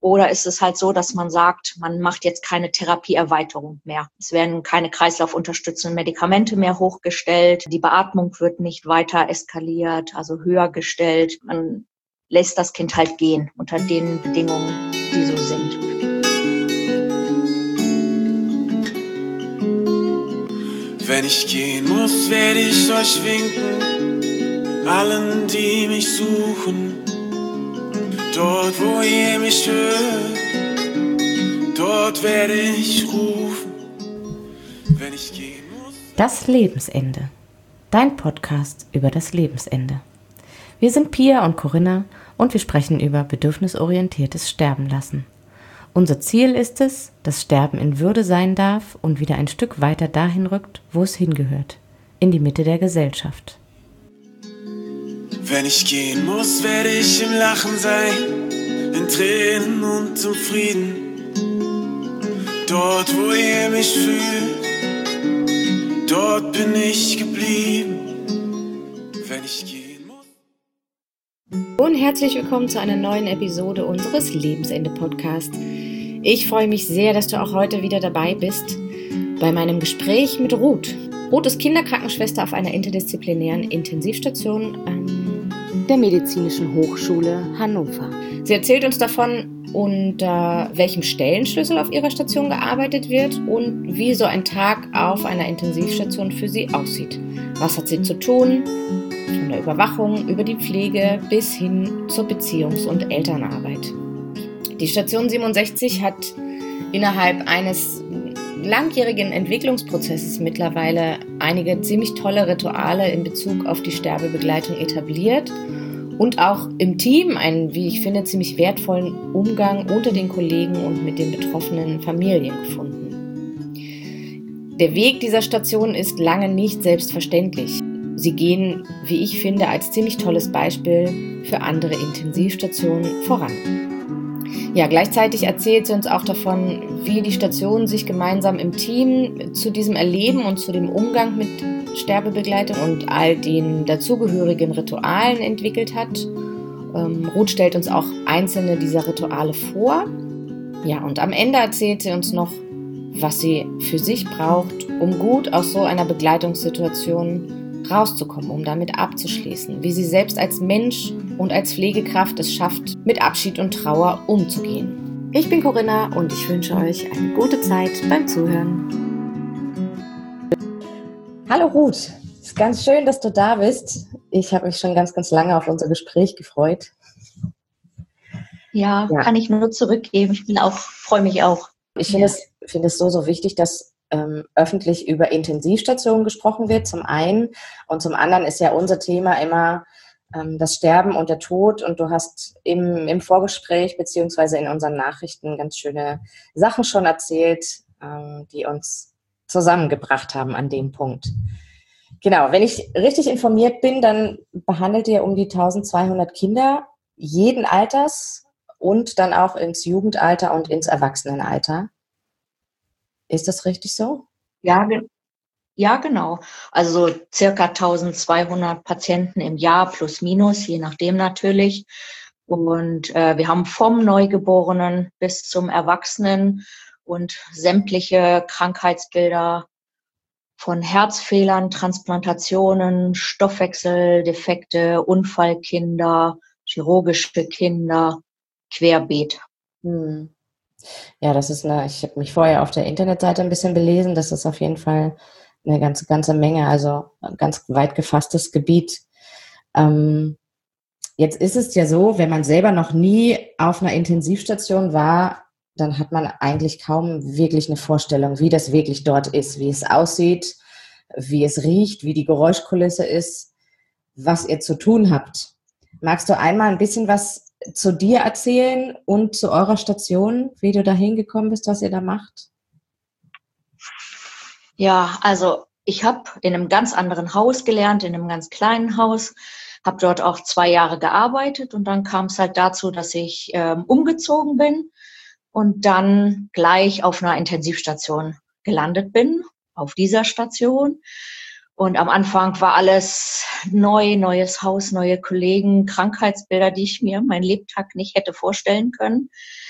Oder ist es halt so, dass man sagt, man macht jetzt keine Therapieerweiterung mehr. Es werden keine kreislaufunterstützenden Medikamente mehr hochgestellt. Die Beatmung wird nicht weiter eskaliert, also höher gestellt. Man lässt das Kind halt gehen unter den Bedingungen, die so sind. Wenn ich gehen muss, werde ich euch winken, allen, die mich suchen. Dort, wo ihr mich hört, dort werde ich rufen, wenn ich gehen muss. Das Lebensende. Dein Podcast über das Lebensende. Wir sind Pia und Corinna und wir sprechen über bedürfnisorientiertes Sterben lassen. Unser Ziel ist es, dass Sterben in Würde sein darf und wieder ein Stück weiter dahin rückt, wo es hingehört, in die Mitte der Gesellschaft. Wenn ich gehen muss, werde ich im Lachen sein, in Tränen und zum Frieden. Dort, wo ihr mich fühlt, dort bin ich geblieben. Wenn ich gehen muss. Und herzlich willkommen zu einer neuen Episode unseres Lebensende-Podcasts. Ich freue mich sehr, dass du auch heute wieder dabei bist bei meinem Gespräch mit Ruth. Ruth ist Kinderkrankenschwester auf einer interdisziplinären Intensivstation an der Medizinischen Hochschule Hannover. Sie erzählt uns davon, unter welchem Stellenschlüssel auf ihrer Station gearbeitet wird und wie so ein Tag auf einer Intensivstation für sie aussieht. Was hat sie zu tun? Von der Überwachung über die Pflege bis hin zur Beziehungs- und Elternarbeit. Die Station 67 hat innerhalb eines langjährigen Entwicklungsprozesses mittlerweile einige ziemlich tolle Rituale in Bezug auf die Sterbebegleitung etabliert und auch im Team einen, wie ich finde, ziemlich wertvollen Umgang unter den Kollegen und mit den betroffenen Familien gefunden. Der Weg dieser Station ist lange nicht selbstverständlich. Sie gehen, wie ich finde, als ziemlich tolles Beispiel für andere Intensivstationen voran. Ja, gleichzeitig erzählt sie uns auch davon, wie die Station sich gemeinsam im Team zu diesem Erleben und zu dem Umgang mit Sterbebegleitung und all den dazugehörigen Ritualen entwickelt hat. Ruth stellt uns auch einzelne dieser Rituale vor. Ja, und am Ende erzählt sie uns noch, was sie für sich braucht, um gut aus so einer Begleitungssituation rauszukommen, um damit abzuschließen, wie sie selbst als Mensch und als Pflegekraft es schafft, mit Abschied und Trauer umzugehen. Ich bin Corinna und ich wünsche euch eine gute Zeit beim Zuhören. Hallo Ruth, es ist ganz schön, dass du da bist. Ich habe mich schon ganz, ganz lange auf unser Gespräch gefreut. Ja, kann ich nur zurückgeben. Freue mich auch. Ich finde es so wichtig, dass öffentlich über Intensivstationen gesprochen wird, zum einen. Und zum anderen ist ja unser Thema immer das Sterben und der Tod. Und du hast im Vorgespräch beziehungsweise in unseren Nachrichten ganz schöne Sachen schon erzählt, die uns zusammengebracht haben an dem Punkt. Genau, wenn ich richtig informiert bin, dann behandelt ihr um die 1200 Kinder jeden Alters und dann auch ins Jugendalter und ins Erwachsenenalter. Ist das richtig so? Ja, genau. Also so circa 1200 Patienten im Jahr plus minus, je nachdem natürlich. Und wir haben vom Neugeborenen bis zum Erwachsenen und sämtliche Krankheitsbilder von Herzfehlern, Transplantationen, Stoffwechseldefekte, Unfallkinder, chirurgische Kinder, querbeet. Ja, ich habe mich vorher auf der Internetseite ein bisschen belesen. Das ist auf jeden Fall eine ganze Menge, also ein ganz weit gefasstes Gebiet. Jetzt ist es ja so, wenn man selber noch nie auf einer Intensivstation war, dann hat man eigentlich kaum wirklich eine Vorstellung, wie das wirklich dort ist, wie es aussieht, wie es riecht, wie die Geräuschkulisse ist, was ihr zu tun habt. Magst du einmal ein bisschen was zu dir erzählen und zu eurer Station, wie du da hingekommen bist, was ihr da macht? Ja, also ich habe in einem ganz anderen Haus gelernt, in einem ganz kleinen Haus, habe dort auch 2 Jahre gearbeitet und dann kam es halt dazu, dass ich umgezogen bin und dann gleich auf einer Intensivstation gelandet bin, auf dieser Station. Und am Anfang war alles neu, neues Haus, neue Kollegen, Krankheitsbilder, die ich mir mein Lebtag nicht hätte vorstellen können.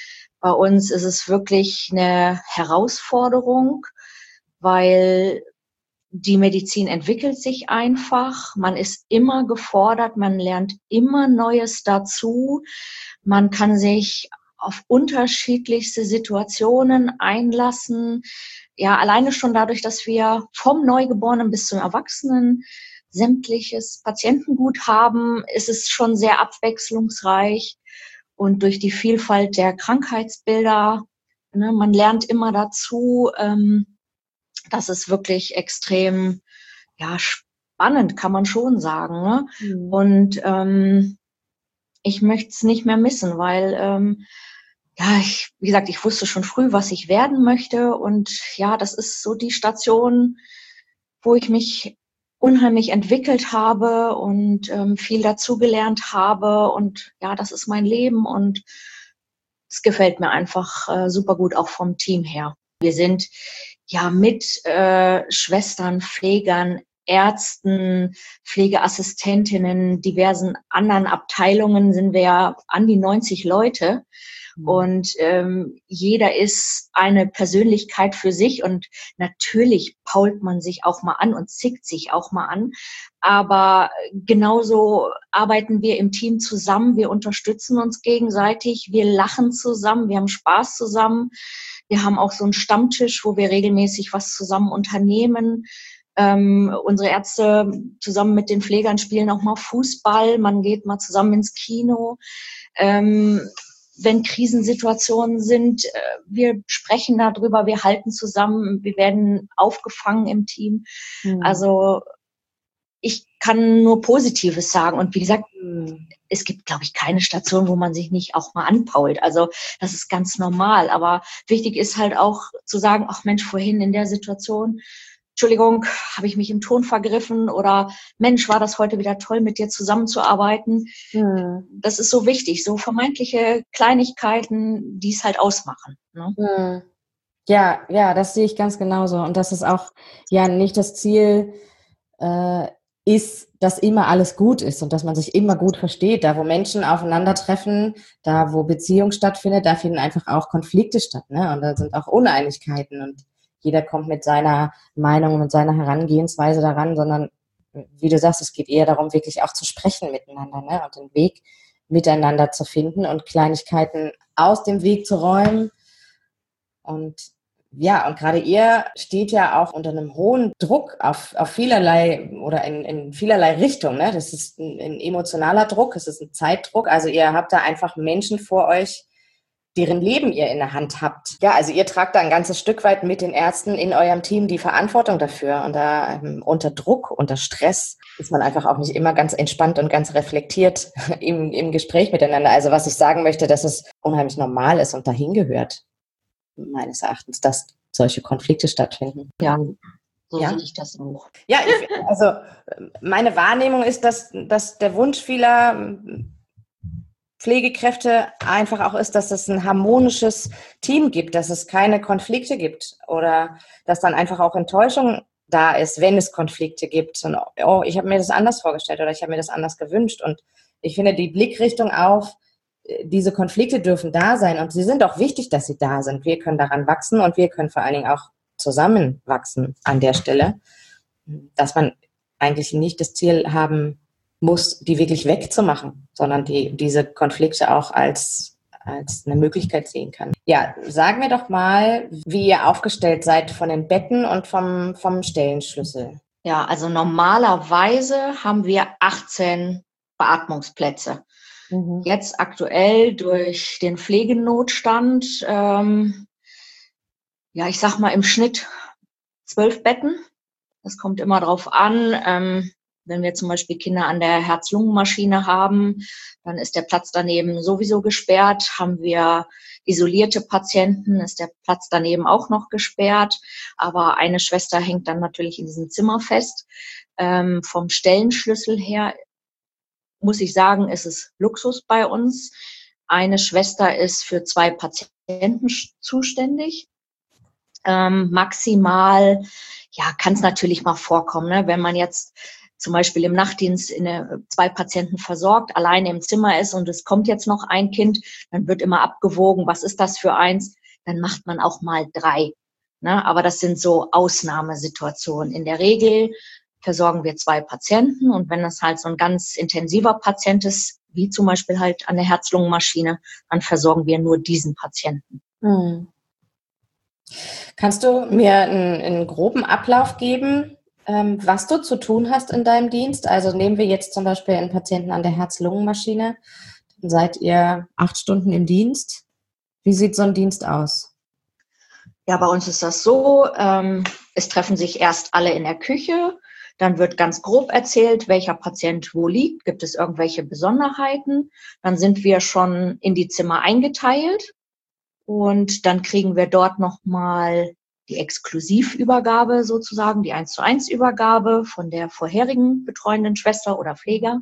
Bei uns ist es wirklich eine Herausforderung, weil die Medizin entwickelt sich einfach. Man ist immer gefordert, man lernt immer Neues dazu. Man kann sich auf unterschiedlichste Situationen einlassen. Ja, alleine schon dadurch, dass wir vom Neugeborenen bis zum Erwachsenen sämtliches Patientengut haben, ist es schon sehr abwechslungsreich. Und durch die Vielfalt der Krankheitsbilder, ne, man lernt immer dazu. Das ist wirklich extrem, ja, spannend, kann man schon sagen. Ne? Mhm. Und ich möchte es nicht mehr missen, weil ja, wie gesagt, ich wusste schon früh, was ich werden möchte. Und ja, das ist so die Station, wo ich mich unheimlich entwickelt habe und viel dazugelernt habe. Und ja, das ist mein Leben und es gefällt mir einfach super gut, auch vom Team her. Wir sind ja mit Schwestern, Pflegern, Ärzten, Pflegeassistentinnen, diversen anderen Abteilungen sind wir ja an die 90 Leute. Und jeder ist eine Persönlichkeit für sich und natürlich pault man sich auch mal an und zickt sich auch mal an. Aber genauso arbeiten wir im Team zusammen, wir unterstützen uns gegenseitig, wir lachen zusammen, wir haben Spaß zusammen. Wir haben auch so einen Stammtisch, wo wir regelmäßig was zusammen unternehmen. Unsere Ärzte zusammen mit den Pflegern spielen auch mal Fußball, man geht mal zusammen ins Kino. Wenn Krisensituationen sind, wir sprechen darüber, wir halten zusammen, wir werden aufgefangen im Team. Also ich kann nur Positives sagen. Und wie gesagt, es gibt, glaube ich, keine Station, wo man sich nicht auch mal anpault. Also das ist ganz normal. Aber wichtig ist halt auch zu sagen, ach Mensch, vorhin in der Situation, Entschuldigung, habe ich mich im Ton vergriffen oder Mensch, war das heute wieder toll, mit dir zusammenzuarbeiten. Das ist so wichtig, so vermeintliche Kleinigkeiten, die es halt ausmachen. Ne? Ja, das sehe ich ganz genauso. Und das ist auch ja nicht das Ziel, ist, dass immer alles gut ist und dass man sich immer gut versteht. Da, wo Menschen aufeinandertreffen, da, wo Beziehung stattfindet, da finden einfach auch Konflikte statt. Ne? Und da sind auch Uneinigkeiten und jeder kommt mit seiner Meinung, mit seiner Herangehensweise daran, sondern, wie du sagst, es geht eher darum, wirklich auch zu sprechen miteinander, ne? Und den Weg miteinander zu finden und Kleinigkeiten aus dem Weg zu räumen. Und ja, und gerade ihr steht ja auch unter einem hohen Druck auf vielerlei oder in vielerlei Richtung, ne? Das ist ein emotionaler Druck, es ist ein Zeitdruck. Also ihr habt da einfach Menschen vor euch, deren Leben ihr in der Hand habt. Ja, also ihr tragt da ein ganzes Stück weit mit den Ärzten in eurem Team die Verantwortung dafür. Und da unter Druck, unter Stress ist man einfach auch nicht immer ganz entspannt und ganz reflektiert im Gespräch miteinander. Also was ich sagen möchte, dass es unheimlich normal ist und dahin gehört, meines Erachtens, dass solche Konflikte stattfinden. Ja, so sehe ich das auch. Ja, also meine Wahrnehmung ist, dass der Wunsch vieler Pflegekräfte einfach auch ist, dass es ein harmonisches Team gibt, dass es keine Konflikte gibt oder dass dann einfach auch Enttäuschung da ist, wenn es Konflikte gibt. Und, oh, ich habe mir das anders vorgestellt oder ich habe mir das anders gewünscht. Und ich finde die Blickrichtung auf, diese Konflikte dürfen da sein und sie sind auch wichtig, dass sie da sind. Wir können daran wachsen und wir können vor allen Dingen auch zusammenwachsen an der Stelle, dass man eigentlich nicht das Ziel haben muss, die wirklich wegzumachen, sondern diese Konflikte auch als eine Möglichkeit sehen kann. Ja, sagen wir doch mal, wie ihr aufgestellt seid von den Betten und vom Stellenschlüssel. Ja, also normalerweise haben wir 18 Beatmungsplätze. Jetzt aktuell durch den Pflegenotstand, ja, ich sag mal im Schnitt 12 Betten. Das kommt immer drauf an. Wenn wir zum Beispiel Kinder an der Herz-Lungen-Maschine haben, dann ist der Platz daneben sowieso gesperrt. Haben wir isolierte Patienten, ist der Platz daneben auch noch gesperrt. Aber eine Schwester hängt dann natürlich in diesem Zimmer fest. Vom Stellenschlüssel her muss ich sagen, ist es Luxus bei uns. Eine Schwester ist für 2 Patienten zuständig. Maximal, ja, kann es natürlich mal vorkommen, ne? Wenn man jetzt zum Beispiel im Nachtdienst 2 Patienten versorgt, alleine im Zimmer ist und es kommt jetzt noch ein Kind, dann wird immer abgewogen, was ist das für eins? Dann macht man auch mal 3. Ne? Aber das sind so Ausnahmesituationen. In der Regel versorgen wir 2 Patienten und wenn das halt so ein ganz intensiver Patient ist, wie zum Beispiel halt an der Herz-Lungen-Maschine, dann versorgen wir nur diesen Patienten. Kannst du mir einen groben Ablauf geben, was du zu tun hast in deinem Dienst? Also nehmen wir jetzt zum Beispiel einen Patienten an der Herz-Lungen-Maschine, dann seid ihr 8 Stunden im Dienst. Wie sieht so ein Dienst aus? Ja, bei uns ist das so, es treffen sich erst alle in der Küche, dann wird ganz grob erzählt, welcher Patient wo liegt, gibt es irgendwelche Besonderheiten, dann sind wir schon in die Zimmer eingeteilt und dann kriegen wir dort nochmal die Exklusivübergabe sozusagen, die 1:1 Übergabe von der vorherigen betreuenden Schwester oder Pfleger.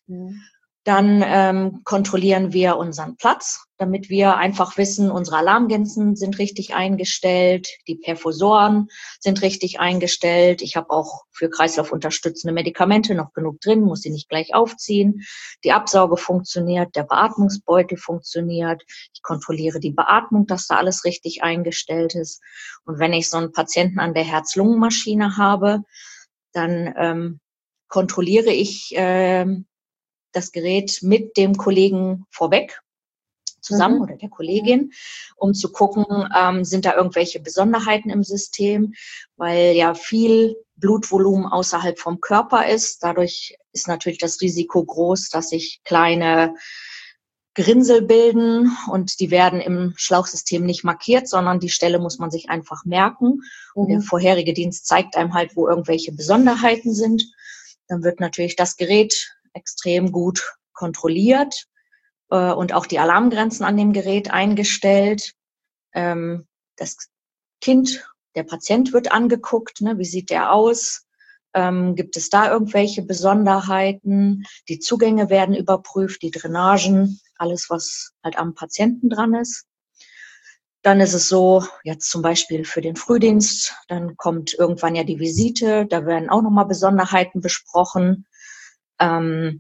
Dann kontrollieren wir unseren Platz, damit wir einfach wissen, unsere Alarmgrenzen sind richtig eingestellt, die Perfusoren sind richtig eingestellt. Ich habe auch für kreislaufunterstützende Medikamente noch genug drin, muss sie nicht gleich aufziehen. Die Absauge funktioniert, der Beatmungsbeutel funktioniert. Ich kontrolliere die Beatmung, dass da alles richtig eingestellt ist. Und wenn ich so einen Patienten an der Herz-Lungen-Maschine habe, dann kontrolliere ich das Gerät mit dem Kollegen vorweg zusammen oder der Kollegin, um zu gucken, sind da irgendwelche Besonderheiten im System, weil ja viel Blutvolumen außerhalb vom Körper ist. Dadurch ist natürlich das Risiko groß, dass sich kleine Gerinnsel bilden und die werden im Schlauchsystem nicht markiert, sondern die Stelle muss man sich einfach merken. Und der vorherige Dienst zeigt einem halt, wo irgendwelche Besonderheiten sind. Dann wird natürlich das Gerät extrem gut kontrolliert und auch die Alarmgrenzen an dem Gerät eingestellt. Das Kind, der Patient wird angeguckt, ne, wie sieht der aus? Gibt es da irgendwelche Besonderheiten? Die Zugänge werden überprüft, die Drainagen, alles, was halt am Patienten dran ist. Dann ist es so, jetzt zum Beispiel für den Frühdienst, dann kommt irgendwann ja die Visite, da werden auch nochmal Besonderheiten besprochen. Dann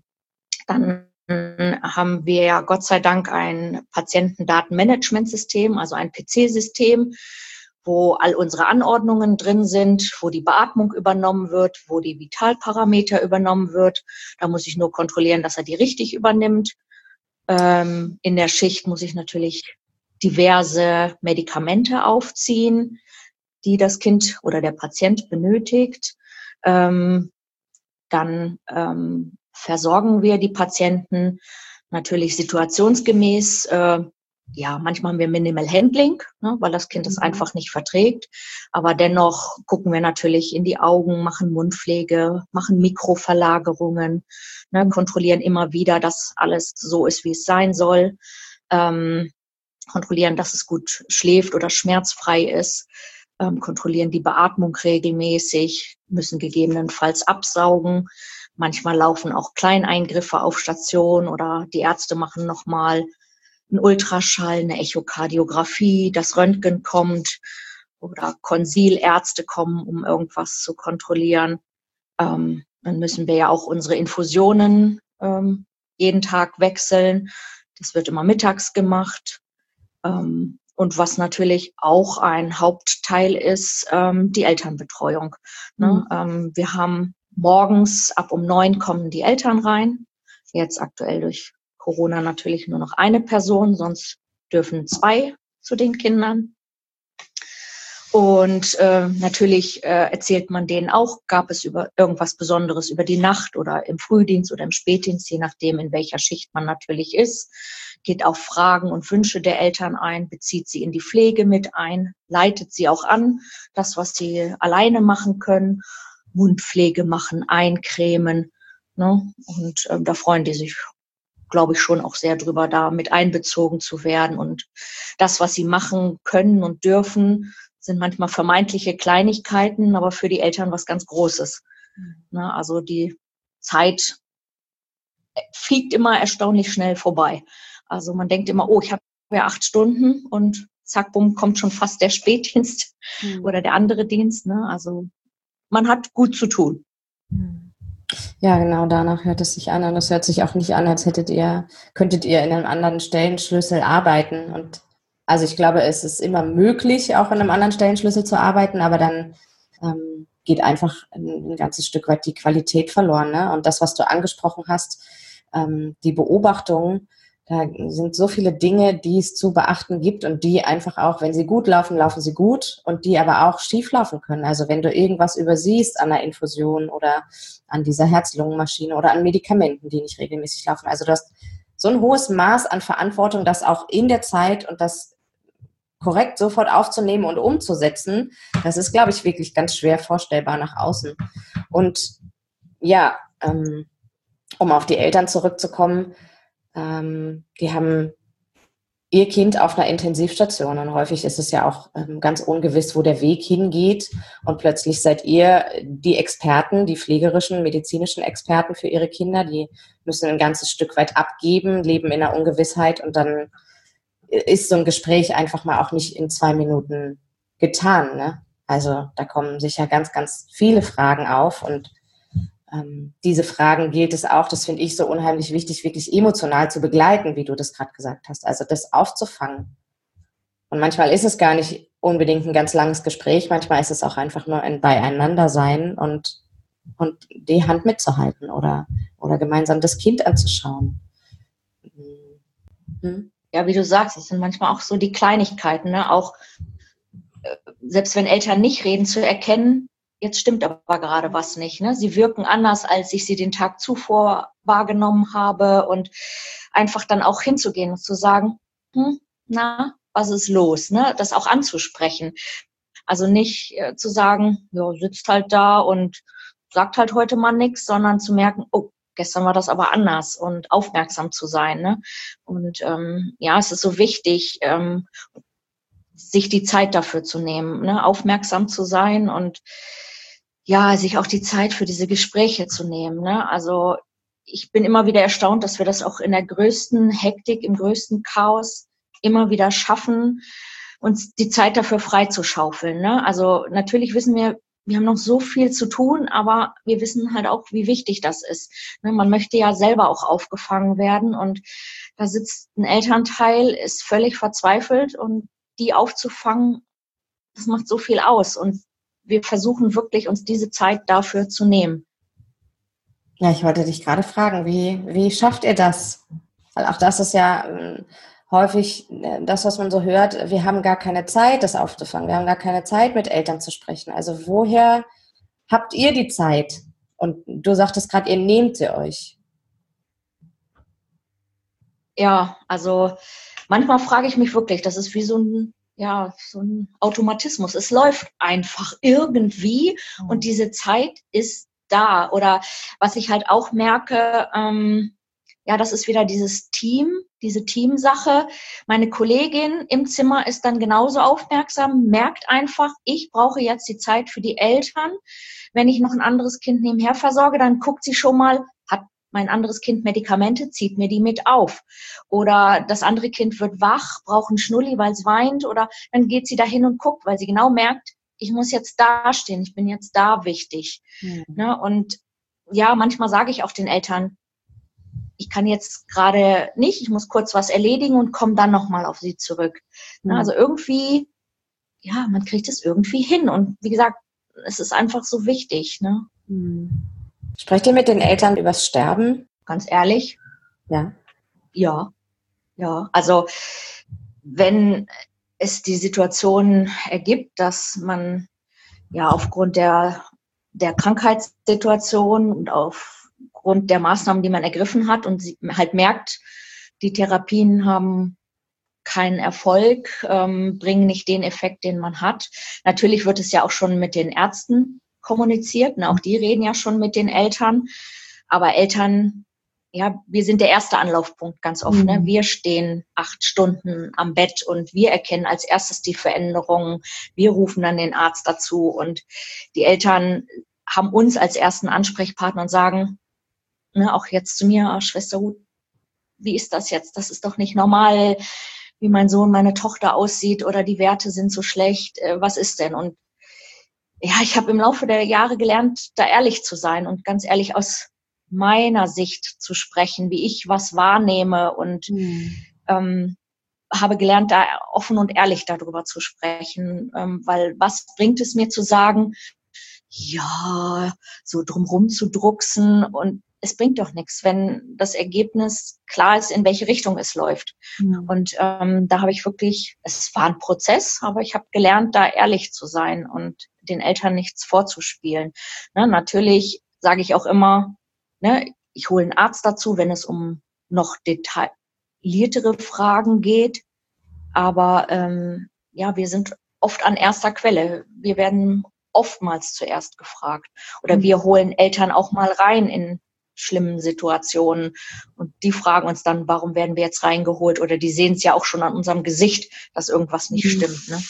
haben wir ja Gott sei Dank ein Patientendatenmanagementsystem, also ein PC-System, wo all unsere Anordnungen drin sind, wo die Beatmung übernommen wird, wo die Vitalparameter übernommen wird. Da muss ich nur kontrollieren, dass er die richtig übernimmt. In der Schicht muss ich natürlich diverse Medikamente aufziehen, die das Kind oder der Patient benötigt. Dann versorgen wir die Patienten natürlich situationsgemäß. Ja, manchmal haben wir Minimal Handling, ne, weil das Kind es einfach nicht verträgt. Aber dennoch gucken wir natürlich in die Augen, machen Mundpflege, machen Mikroverlagerungen, ne, kontrollieren immer wieder, dass alles so ist, wie es sein soll. Kontrollieren, dass es gut schläft oder schmerzfrei ist. Kontrollieren die Beatmung regelmäßig, müssen gegebenenfalls absaugen. Manchmal laufen auch Kleineingriffe auf Station oder die Ärzte machen nochmal einen Ultraschall, eine Echokardiographie, das Röntgen kommt oder Konsilärzte kommen, um irgendwas zu kontrollieren. Dann müssen wir ja auch unsere Infusionen jeden Tag wechseln. Das wird immer mittags gemacht. Und was natürlich auch ein Hauptteil ist, die Elternbetreuung. Ne? Wir haben morgens ab um 9 kommen die Eltern rein. Jetzt aktuell durch Corona natürlich nur noch eine Person, sonst dürfen 2 zu den Kindern. Und natürlich erzählt man denen auch, gab es über irgendwas Besonderes über die Nacht oder im Frühdienst oder im Spätdienst, je nachdem, in welcher Schicht man natürlich ist. Geht auf Fragen und Wünsche der Eltern ein, bezieht sie in die Pflege mit ein, leitet sie auch an, das, was sie alleine machen können, Mundpflege machen, eincremen. Ne? Und da freuen die sich, glaube ich, schon auch sehr drüber, da mit einbezogen zu werden. Und das, was sie machen können und dürfen, sind manchmal vermeintliche Kleinigkeiten, aber für die Eltern was ganz Großes. Ne? Also die Zeit fliegt immer erstaunlich schnell vorbei. Also man denkt immer, oh, ich habe ja 8 Stunden und zack, bumm, kommt schon fast der Spätdienst oder der andere Dienst. Ne? Also man hat gut zu tun. Ja, genau, danach hört es sich an. Und es hört sich auch nicht an, als könntet ihr in einem anderen Stellenschlüssel arbeiten. Und also ich glaube, es ist immer möglich, auch in einem anderen Stellenschlüssel zu arbeiten, aber dann geht einfach ein ganzes Stück weit die Qualität verloren. Ne? Und das, was du angesprochen hast, die Beobachtung, da sind so viele Dinge, die es zu beachten gibt und die einfach auch, wenn sie gut laufen, laufen sie gut und die aber auch schief laufen können. Also wenn du irgendwas übersiehst an der Infusion oder an dieser Herz-Lungen-Maschine oder an Medikamenten, die nicht regelmäßig laufen. Also du hast so ein hohes Maß an Verantwortung, das auch in der Zeit und das korrekt sofort aufzunehmen und umzusetzen, das ist, glaube ich, wirklich ganz schwer vorstellbar nach außen. Und ja, um auf die Eltern zurückzukommen, die haben ihr Kind auf einer Intensivstation und häufig ist es ja auch ganz ungewiss, wo der Weg hingeht und plötzlich seid ihr die Experten, die pflegerischen, medizinischen Experten für ihre Kinder, die müssen ein ganzes Stück weit abgeben, leben in der Ungewissheit und dann ist so ein Gespräch einfach mal auch nicht in 2 Minuten getan, ne? Also da kommen sicher ganz, ganz viele Fragen auf und diese Fragen gilt es auch, das finde ich so unheimlich wichtig, wirklich emotional zu begleiten, wie du das gerade gesagt hast. Also das aufzufangen. Und manchmal ist es gar nicht unbedingt ein ganz langes Gespräch, manchmal ist es auch einfach nur ein Beieinandersein und die Hand mitzuhalten oder gemeinsam das Kind anzuschauen. Ja, wie du sagst, das sind manchmal auch so die Kleinigkeiten, ne? Auch selbst wenn Eltern nicht reden, zu erkennen, jetzt stimmt aber gerade was nicht. Ne? Sie wirken anders, als ich sie den Tag zuvor wahrgenommen habe und einfach dann auch hinzugehen und zu sagen, was ist los? Ne? Das auch anzusprechen. Also nicht zu sagen, ja, sitzt halt da und sagt halt heute mal nichts, sondern zu merken, oh, gestern war das aber anders und aufmerksam zu sein. Ne? Und ja, es ist so wichtig, sich die Zeit dafür zu nehmen, ne? Aufmerksam zu sein und ja, sich auch die Zeit für diese Gespräche zu nehmen. Ne? Also ich bin immer wieder erstaunt, dass wir das auch in der größten Hektik, im größten Chaos immer wieder schaffen, uns die Zeit dafür freizuschaufeln. Ne? Also natürlich wissen wir haben noch so viel zu tun, aber wir wissen halt auch, wie wichtig das ist. Ne? Man möchte ja selber auch aufgefangen werden und da sitzt ein Elternteil, ist völlig verzweifelt und die aufzufangen, das macht so viel aus und wir versuchen wirklich, uns diese Zeit dafür zu nehmen. Ja, ich wollte dich gerade fragen, wie schafft ihr das? Weil auch das ist ja häufig das, was man so hört, wir haben gar keine Zeit, das aufzufangen. Wir haben gar keine Zeit, mit Eltern zu sprechen. Also woher habt ihr die Zeit? Und du sagtest gerade, ihr nehmt sie euch. Ja, also manchmal frage ich mich wirklich, das ist wie so ein Automatismus. Es läuft einfach irgendwie und diese Zeit ist da. Oder was ich halt auch merke, das ist wieder diese Teamsache. Meine Kollegin im Zimmer ist dann genauso aufmerksam, merkt einfach, ich brauche jetzt die Zeit für die Eltern. Wenn ich noch ein anderes Kind nebenher versorge, dann guckt sie schon mal, hat mein anderes Kind Medikamente, zieht mir die mit auf. Oder das andere Kind wird wach, braucht einen Schnulli, weil es weint. Oder dann geht sie dahin und guckt, weil sie genau merkt, ich muss jetzt dastehen, ich bin jetzt da wichtig. Ne? Und ja, manchmal sage ich auch den Eltern, ich kann jetzt gerade nicht, ich muss kurz was erledigen und komme dann nochmal auf sie zurück. Ne? Also irgendwie, ja, man kriegt es irgendwie hin. Und wie gesagt, es ist einfach so wichtig. Ne? Sprecht ihr mit den Eltern übers Sterben? Ganz ehrlich? Ja. Ja. Also wenn es die Situation ergibt, dass man ja aufgrund der Krankheitssituation und aufgrund der Maßnahmen, die man ergriffen hat und sie halt merkt, die Therapien haben keinen Erfolg, bringen nicht den Effekt, den man hat. Natürlich wird es ja auch schon mit den Ärzten kommuniziert, ne? Auch die reden ja schon mit den Eltern, aber Eltern, ja, wir sind der erste Anlaufpunkt ganz oft. Ne? Wir stehen 8 Stunden am Bett und wir erkennen als erstes die Veränderungen. Wir rufen dann den Arzt dazu und die Eltern haben uns als ersten Ansprechpartner und sagen, ne, auch jetzt zu mir, Schwester Ruth, wie ist das jetzt? Das ist doch nicht normal, wie mein Sohn, meine Tochter aussieht oder die Werte sind so schlecht. Was ist denn? Und ja, ich habe im Laufe der Jahre gelernt, da ehrlich zu sein und ganz ehrlich aus meiner Sicht zu sprechen, wie ich was wahrnehme und habe gelernt, da offen und ehrlich darüber zu sprechen, weil was bringt es mir zu sagen, ja, so drumherum zu drucksen und es bringt doch nichts, wenn das Ergebnis klar ist, in welche Richtung es läuft. Und da habe ich wirklich, es war ein Prozess, aber ich habe gelernt, da ehrlich zu sein und den Eltern nichts vorzuspielen. Ne, natürlich sage ich auch immer, ne, ich hole einen Arzt dazu, wenn es um noch detailliertere Fragen geht. Aber wir sind oft an erster Quelle. Wir werden oftmals zuerst gefragt. Oder wir holen Eltern auch mal rein in schlimmen Situationen und die fragen uns dann, warum werden wir jetzt reingeholt? Oder die sehen es ja auch schon an unserem Gesicht, dass irgendwas nicht stimmt. Ne?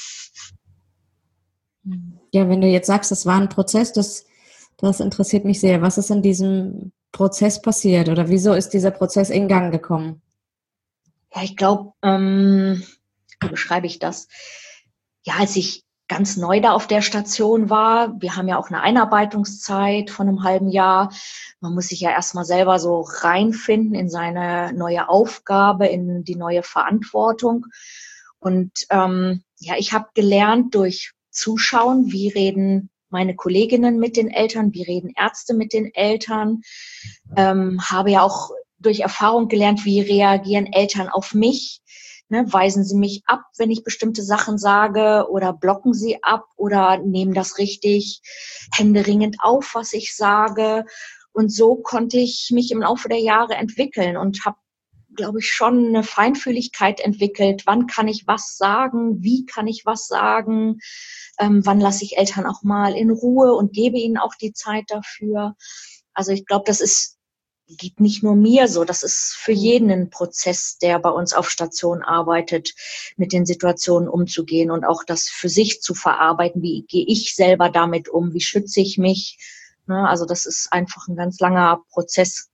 Ja, wenn du jetzt sagst, das war ein Prozess, das interessiert mich sehr. Was ist in diesem Prozess passiert oder wieso ist dieser Prozess in Gang gekommen? Ja, ich glaube, wie beschreibe ich das? Ja, als ich ganz neu da auf der Station war, wir haben ja auch eine Einarbeitungszeit von einem halben Jahr. Man muss sich ja erstmal selber so reinfinden in seine neue Aufgabe, in die neue Verantwortung. Und ich habe gelernt durch Zuschauen, wie reden meine Kolleginnen mit den Eltern, wie reden Ärzte mit den Eltern, habe ja auch durch Erfahrung gelernt, wie reagieren Eltern auf mich. Ne, weisen sie mich ab, wenn ich bestimmte Sachen sage oder blocken sie ab oder nehmen das richtig händeringend auf, was ich sage. Und so konnte ich mich im Laufe der Jahre entwickeln und habe, glaube ich, schon eine Feinfühligkeit entwickelt. Wann kann ich was sagen? Wie kann ich was sagen? Wann lasse ich Eltern auch mal in Ruhe und gebe ihnen auch die Zeit dafür? Also ich glaube, geht nicht nur mir so, das ist für jeden ein Prozess, der bei uns auf Station arbeitet, mit den Situationen umzugehen und auch das für sich zu verarbeiten. Wie gehe ich selber damit um? Wie schütze ich mich? Ne, also das ist einfach ein ganz langer Prozess.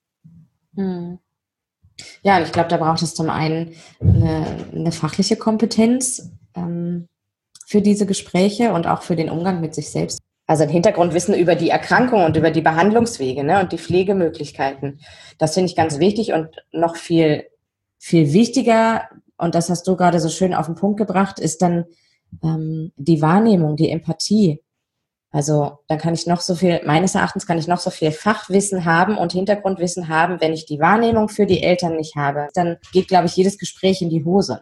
Ja, ich glaube, da braucht es zum einen eine fachliche Kompetenz für diese Gespräche und auch für den Umgang mit sich selbst. Also ein Hintergrundwissen über die Erkrankung und über die Behandlungswege, ne, und die Pflegemöglichkeiten. Das finde ich ganz wichtig und noch viel, viel wichtiger, und das hast du gerade so schön auf den Punkt gebracht, ist dann die Wahrnehmung, die Empathie. Also dann meines Erachtens kann ich noch so viel Fachwissen haben und Hintergrundwissen haben, wenn ich die Wahrnehmung für die Eltern nicht habe, dann geht, glaube ich, jedes Gespräch in die Hose.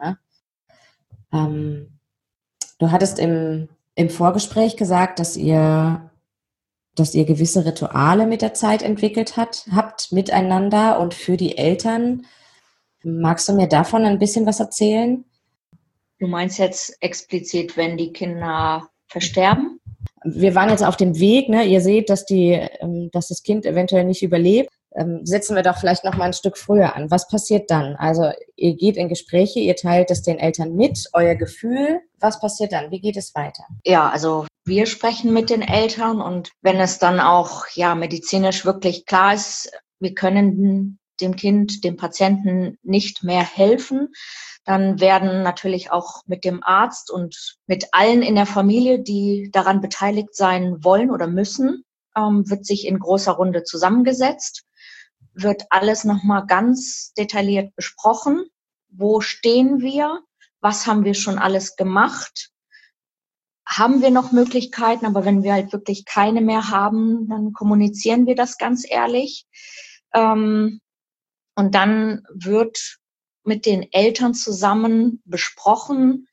Ne? Du hattest im Vorgespräch gesagt, dass ihr gewisse Rituale mit der Zeit entwickelt habt miteinander und für die Eltern. Magst du mir davon ein bisschen was erzählen? Du meinst jetzt explizit, wenn die Kinder versterben? Wir waren jetzt auf dem Weg, ne? Ihr seht, dass das Kind eventuell nicht überlebt. Setzen wir doch vielleicht noch mal ein Stück früher an. Was passiert dann? Also ihr geht in Gespräche, ihr teilt es den Eltern mit, euer Gefühl. Was passiert dann? Wie geht es weiter? Ja, also wir sprechen mit den Eltern und wenn es dann auch medizinisch wirklich klar ist, wir können dem Kind, dem Patienten nicht mehr helfen, dann werden natürlich auch mit dem Arzt und mit allen in der Familie, die daran beteiligt sein wollen oder müssen, wird sich in großer Runde zusammengesetzt, wird alles nochmal ganz detailliert besprochen. Wo stehen wir? Was haben wir schon alles gemacht? Haben wir noch Möglichkeiten? Aber wenn wir halt wirklich keine mehr haben, dann kommunizieren wir das ganz ehrlich. Und dann wird mit den Eltern zusammen besprochen,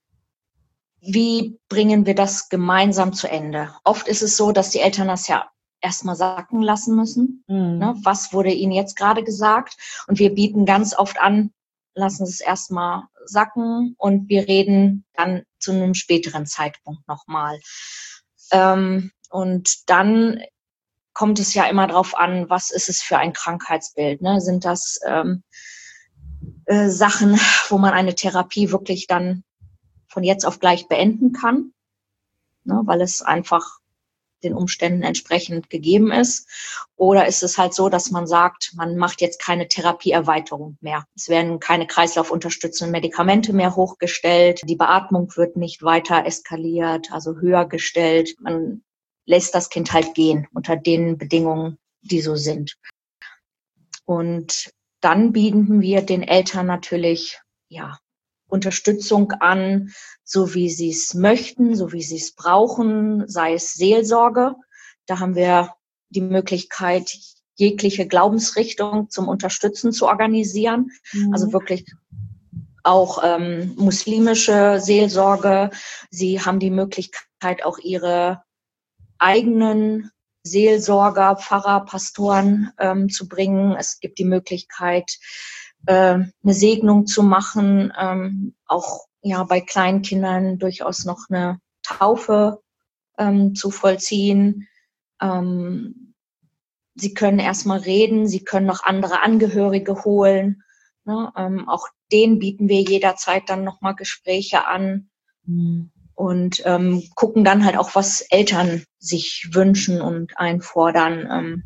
wie bringen wir das gemeinsam zu Ende. Oft ist es so, dass die Eltern das ja erstmal sacken lassen müssen. Ne? Was wurde ihnen jetzt gerade gesagt? Und wir bieten ganz oft an, lassen es erstmal sacken und wir reden dann zu einem späteren Zeitpunkt nochmal. Und dann kommt es ja immer darauf an, was ist es für ein Krankheitsbild? Ne? Sind das Sachen, wo man eine Therapie wirklich dann von jetzt auf gleich beenden kann, ne? Weil es einfach den Umständen entsprechend gegeben ist? Oder ist es halt so, dass man sagt, man macht jetzt keine Therapieerweiterung mehr? Es werden keine kreislaufunterstützenden Medikamente mehr hochgestellt. Die Beatmung wird nicht weiter eskaliert, also höher gestellt. Man lässt das Kind halt gehen unter den Bedingungen, die so sind. Und dann bieten wir den Eltern natürlich Unterstützung an, so wie sie es möchten, so wie sie es brauchen, sei es Seelsorge. Da haben wir die Möglichkeit, jegliche Glaubensrichtung zum Unterstützen zu organisieren. Also wirklich auch muslimische Seelsorge. Sie haben die Möglichkeit, auch ihre eigenen Seelsorger, Pfarrer, Pastoren zu bringen. Es gibt die Möglichkeit, eine Segnung zu machen, auch bei kleinen Kindern durchaus noch eine Taufe zu vollziehen. Sie können erstmal reden, sie können noch andere Angehörige holen. Ne? Auch denen bieten wir jederzeit dann nochmal Gespräche an. Und gucken dann halt auch, was Eltern sich wünschen und einfordern.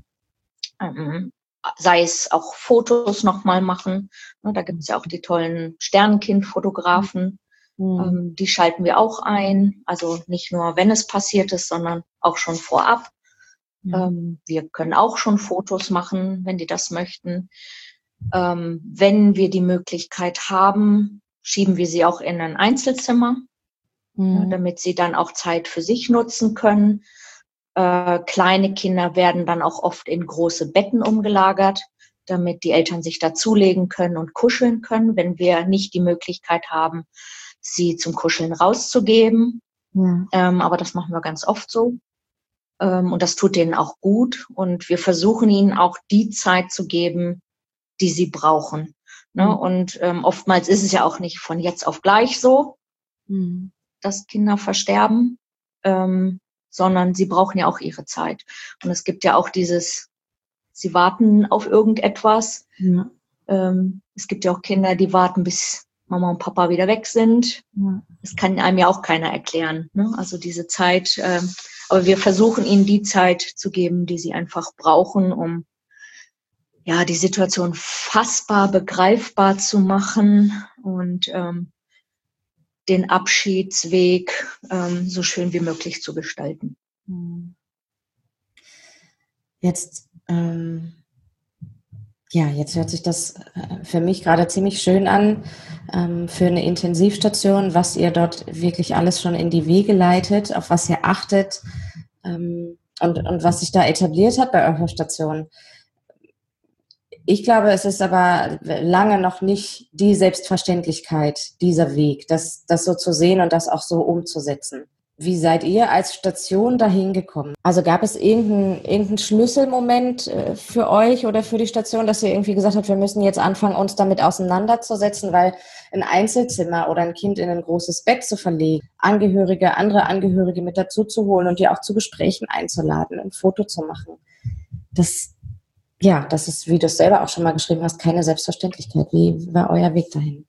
Sei es auch Fotos nochmal machen. Da gibt es ja auch die tollen Sternenkind-Fotografen. Die schalten wir auch ein. Also nicht nur, wenn es passiert ist, sondern auch schon vorab. Wir können auch schon Fotos machen, wenn die das möchten. Wenn wir die Möglichkeit haben, schieben wir sie auch in ein Einzelzimmer, damit sie dann auch Zeit für sich nutzen können. Kleine Kinder werden dann auch oft in große Betten umgelagert, damit die Eltern sich dazulegen können und kuscheln können, wenn wir nicht die Möglichkeit haben, sie zum Kuscheln rauszugeben. Aber das machen wir ganz oft so. Und das tut denen auch gut. Und wir versuchen ihnen auch die Zeit zu geben, die sie brauchen. Und oftmals ist es ja auch nicht von jetzt auf gleich so, dass Kinder versterben, sondern sie brauchen ja auch ihre Zeit. Und es gibt ja auch sie warten auf irgendetwas. Es gibt ja auch Kinder, die warten, bis Mama und Papa wieder weg sind. Das kann einem ja auch keiner erklären. Ne? Also diese Zeit, aber wir versuchen ihnen die Zeit zu geben, die sie einfach brauchen, um die Situation fassbar, begreifbar zu machen und den Abschiedsweg so schön wie möglich zu gestalten. Jetzt hört sich das für mich gerade ziemlich schön an, für eine Intensivstation, was ihr dort wirklich alles schon in die Wege leitet, auf was ihr achtet und was sich da etabliert hat bei eurer Station. Ich glaube, es ist aber lange noch nicht die Selbstverständlichkeit, dieser Weg, das so zu sehen und das auch so umzusetzen. Wie seid ihr als Station dahin gekommen? Also gab es irgendeinen Schlüsselmoment für euch oder für die Station, dass ihr irgendwie gesagt habt, wir müssen jetzt anfangen, uns damit auseinanderzusetzen, weil ein Einzelzimmer oder ein Kind in ein großes Bett zu verlegen, andere Angehörige mit dazu zu holen und die auch zu Gesprächen einzuladen, ein Foto zu machen, das ist, wie du es selber auch schon mal geschrieben hast, keine Selbstverständlichkeit. Wie war euer Weg dahin?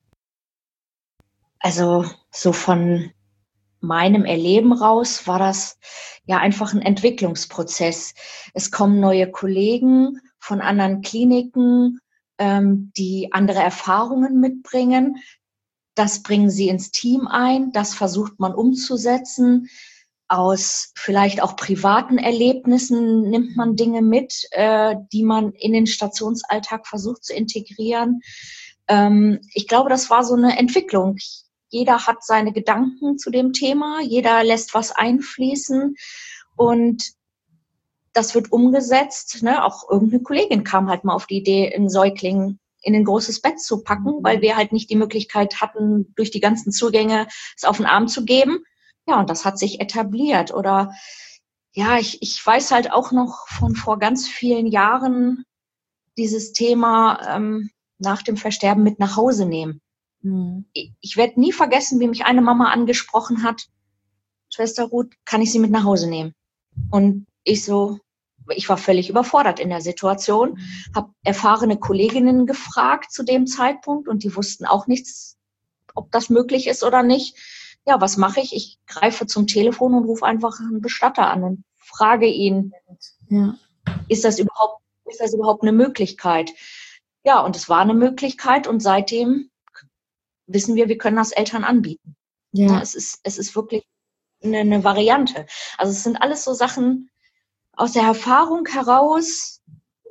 Also so von meinem Erleben raus war das einfach ein Entwicklungsprozess. Es kommen neue Kollegen von anderen Kliniken, die andere Erfahrungen mitbringen. Das bringen sie ins Team ein, das versucht man umzusetzen. Aus vielleicht auch privaten Erlebnissen nimmt man Dinge mit, die man in den Stationsalltag versucht zu integrieren. Ich glaube, das war so eine Entwicklung. Jeder hat seine Gedanken zu dem Thema, jeder lässt was einfließen und das wird umgesetzt. Ne? Auch irgendeine Kollegin kam halt mal auf die Idee, einen Säugling in ein großes Bett zu packen, weil wir halt nicht die Möglichkeit hatten, durch die ganzen Zugänge es auf den Arm zu geben. Ja, und das hat sich etabliert. Oder ich weiß halt auch noch von vor ganz vielen Jahren dieses Thema nach dem Versterben mit nach Hause nehmen. Ich werde nie vergessen, wie mich eine Mama angesprochen hat, Schwester Ruth, kann ich Sie mit nach Hause nehmen? Und ich war völlig überfordert in der Situation, habe erfahrene Kolleginnen gefragt zu dem Zeitpunkt und die wussten auch nichts, ob das möglich ist oder nicht. Ja, was mache ich? Ich greife zum Telefon und rufe einfach einen Bestatter an und frage ihn, ist das überhaupt eine Möglichkeit? Ja, und es war eine Möglichkeit und seitdem wissen wir können das Eltern anbieten. Ja. Es ist wirklich eine Variante. Also es sind alles so Sachen aus der Erfahrung heraus,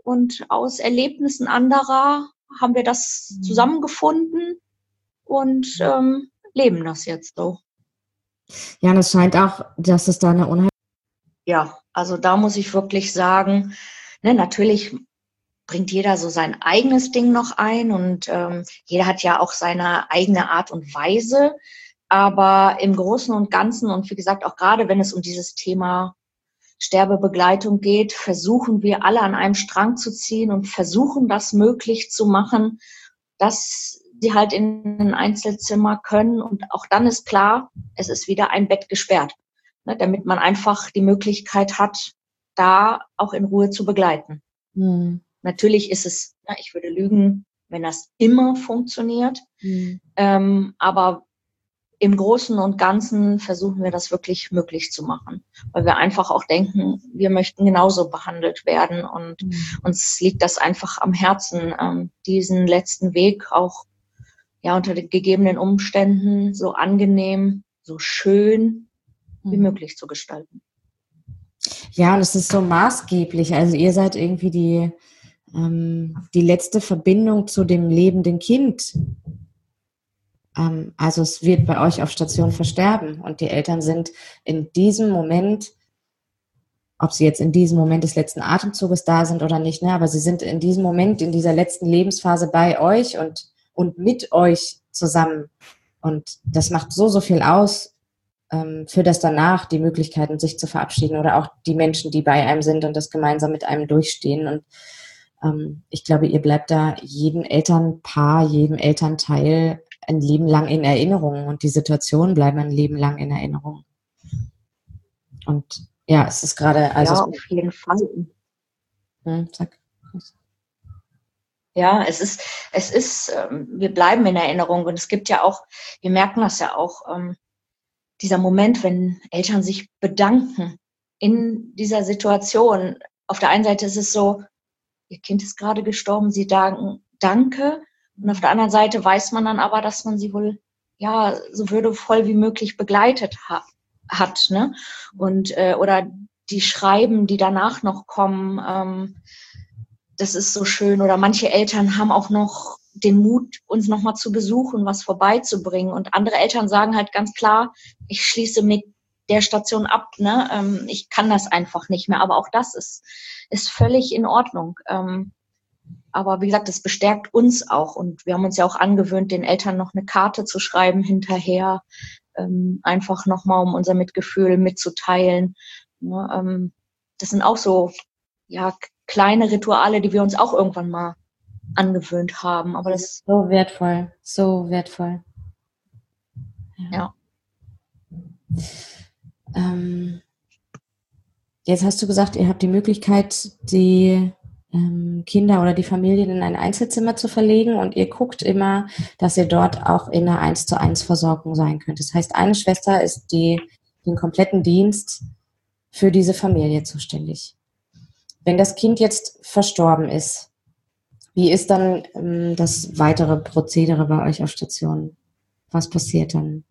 und aus Erlebnissen anderer haben wir das zusammengefunden und leben das jetzt so. Ja, und es scheint auch, dass es da eine Unheil... Ja, also da muss ich wirklich sagen, ne, natürlich bringt jeder so sein eigenes Ding noch ein und jeder hat ja auch seine eigene Art und Weise. Aber im Großen und Ganzen und wie gesagt, auch gerade wenn es um dieses Thema Sterbebegleitung geht, versuchen wir alle an einem Strang zu ziehen und versuchen das möglich zu machen, dass sie halt in ein Einzelzimmer können. Und auch dann ist klar, es ist wieder ein Bett gesperrt, ne, damit man einfach die Möglichkeit hat, da auch in Ruhe zu begleiten. Natürlich ist es, na, ich würde lügen, wenn das immer funktioniert, aber im Großen und Ganzen versuchen wir das wirklich möglich zu machen, weil wir einfach auch denken, wir möchten genauso behandelt werden und uns liegt das einfach am Herzen, diesen letzten Weg auch ja unter den gegebenen Umständen so angenehm, so schön wie möglich zu gestalten. Ja, und es ist so maßgeblich. Also ihr seid irgendwie die letzte Verbindung zu dem lebenden Kind. Also es wird bei euch auf Station versterben und die Eltern sind in diesem Moment, ob sie jetzt in diesem Moment des letzten Atemzuges da sind oder nicht, ne, aber sie sind in diesem Moment, in dieser letzten Lebensphase bei euch und mit euch zusammen. Und das macht so viel aus für das danach, die Möglichkeiten, sich zu verabschieden oder auch die Menschen, die bei einem sind und das gemeinsam mit einem durchstehen. Und ich glaube, ihr bleibt da jedem Elternpaar, jedem Elternteil ein Leben lang in Erinnerung und die Situationen bleiben ein Leben lang in Erinnerung. Und ja, es ist gerade... Also ja, auf jeden Fall. Sag. Ja, es ist, wir bleiben in Erinnerung und es gibt ja auch, wir merken das ja auch, dieser Moment, wenn Eltern sich bedanken in dieser Situation. Auf der einen Seite ist es so, ihr Kind ist gerade gestorben, sie sagen Danke. Und auf der anderen Seite weiß man dann aber, dass man sie wohl ja so würdevoll wie möglich begleitet hat, ne? Und oder die Schreiben, die danach noch kommen, das ist so schön. Oder manche Eltern haben auch noch den Mut, uns nochmal zu besuchen, was vorbeizubringen. Und andere Eltern sagen halt ganz klar, ich schließe mit der Station ab, ne? Ich kann das einfach nicht mehr. Aber auch das ist völlig in Ordnung. Aber wie gesagt, das bestärkt uns auch. Und wir haben uns ja auch angewöhnt, den Eltern noch eine Karte zu schreiben hinterher, einfach nochmal, um unser Mitgefühl mitzuteilen. Ja, das sind auch so ja kleine Rituale, die wir uns auch irgendwann mal angewöhnt haben. Aber das ist so wertvoll, so wertvoll. Ja. Jetzt hast du gesagt, ihr habt die Möglichkeit, die Kinder oder die Familien in ein Einzelzimmer zu verlegen und ihr guckt immer, dass ihr dort auch in einer 1:1 Versorgung sein könnt. Das heißt, eine Schwester ist den kompletten Dienst für diese Familie zuständig. Wenn das Kind jetzt verstorben ist, wie ist dann das weitere Prozedere bei euch auf Station? Was passiert dann?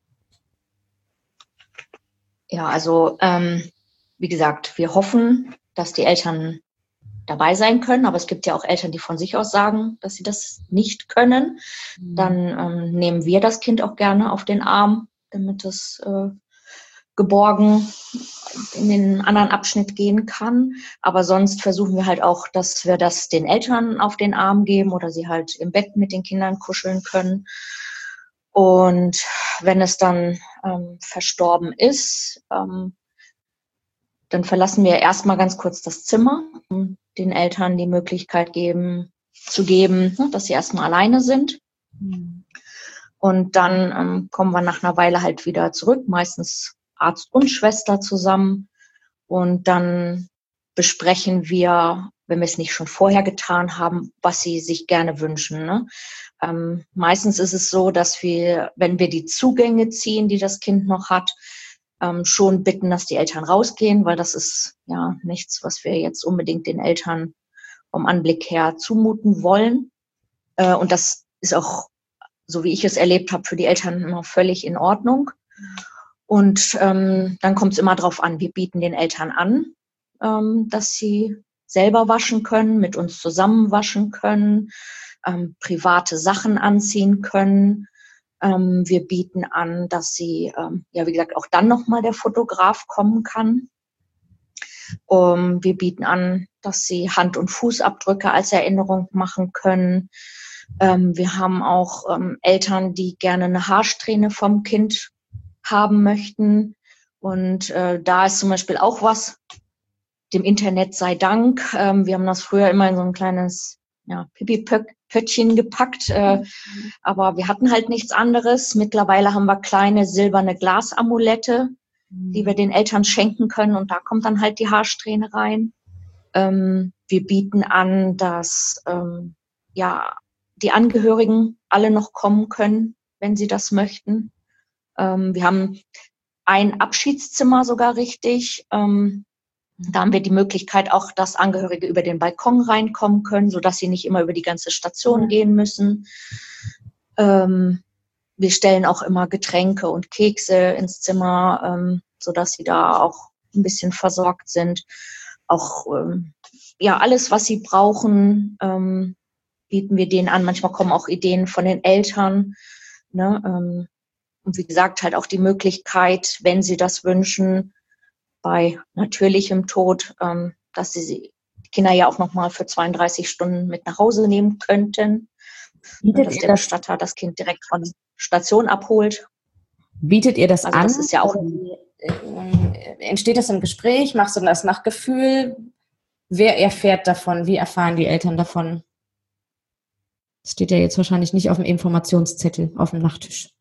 Ja, also wie gesagt, wir hoffen, dass die Eltern dabei sein können, aber es gibt ja auch Eltern, die von sich aus sagen, dass sie das nicht können. Dann nehmen wir das Kind auch gerne auf den Arm, damit es geborgen in den anderen Abschnitt gehen kann. Aber sonst versuchen wir halt auch, dass wir das den Eltern auf den Arm geben oder sie halt im Bett mit den Kindern kuscheln können. Und wenn es dann verstorben ist, dann verlassen wir erstmal ganz kurz das Zimmer, um den Eltern die Möglichkeit zu geben, dass sie erstmal alleine sind. Und dann kommen wir nach einer Weile halt wieder zurück, meistens Arzt und Schwester zusammen. Und dann besprechen wir, wenn wir es nicht schon vorher getan haben, was sie sich gerne wünschen, ne? Meistens ist es so, dass wir, wenn wir die Zugänge ziehen, die das Kind noch hat, schon bitten, dass die Eltern rausgehen, weil das ist ja nichts, was wir jetzt unbedingt den Eltern vom Anblick her zumuten wollen. Und das ist auch, so wie ich es erlebt habe, für die Eltern immer völlig in Ordnung. Und dann kommt es immer drauf an, wir bieten den Eltern an, dass sie selber waschen können, mit uns zusammen waschen können, private Sachen anziehen können. Wir bieten an, dass sie, wie gesagt, auch dann nochmal der Fotograf kommen kann. Wir bieten an, dass sie Hand- und Fußabdrücke als Erinnerung machen können. Wir haben auch Eltern, die gerne eine Haarsträhne vom Kind haben möchten. Und da ist zum Beispiel auch was, dem Internet sei Dank. Wir haben das früher immer in so ein kleines Pipi-Pöttchen gepackt, aber wir hatten halt nichts anderes. Mittlerweile haben wir kleine silberne Glasamulette, die wir den Eltern schenken können, und da kommt dann halt die Haarsträhne rein. Wir bieten an, dass die Angehörigen alle noch kommen können, wenn sie das möchten. Wir haben ein Abschiedszimmer sogar richtig. Da haben wir die Möglichkeit auch, dass Angehörige über den Balkon reinkommen können, sodass sie nicht immer über die ganze Station gehen müssen. Wir stellen auch immer Getränke und Kekse ins Zimmer, sodass sie da auch ein bisschen versorgt sind. Auch alles, was sie brauchen, bieten wir denen an. Manchmal kommen auch Ideen von den Eltern, ne? Und wie gesagt, halt auch die Möglichkeit, wenn sie das wünschen, bei natürlichem Tod, dass sie die Kinder ja auch nochmal für 32 Stunden mit nach Hause nehmen könnten. Und dass der Bestatter das Kind direkt von der Station abholt. Bietet ihr das an? Das ist ja auch entsteht das im Gespräch? Machst du das nach Gefühl? Wer erfährt davon? Wie erfahren die Eltern davon? Das steht ja jetzt wahrscheinlich nicht auf dem Informationszettel auf dem Nachttisch.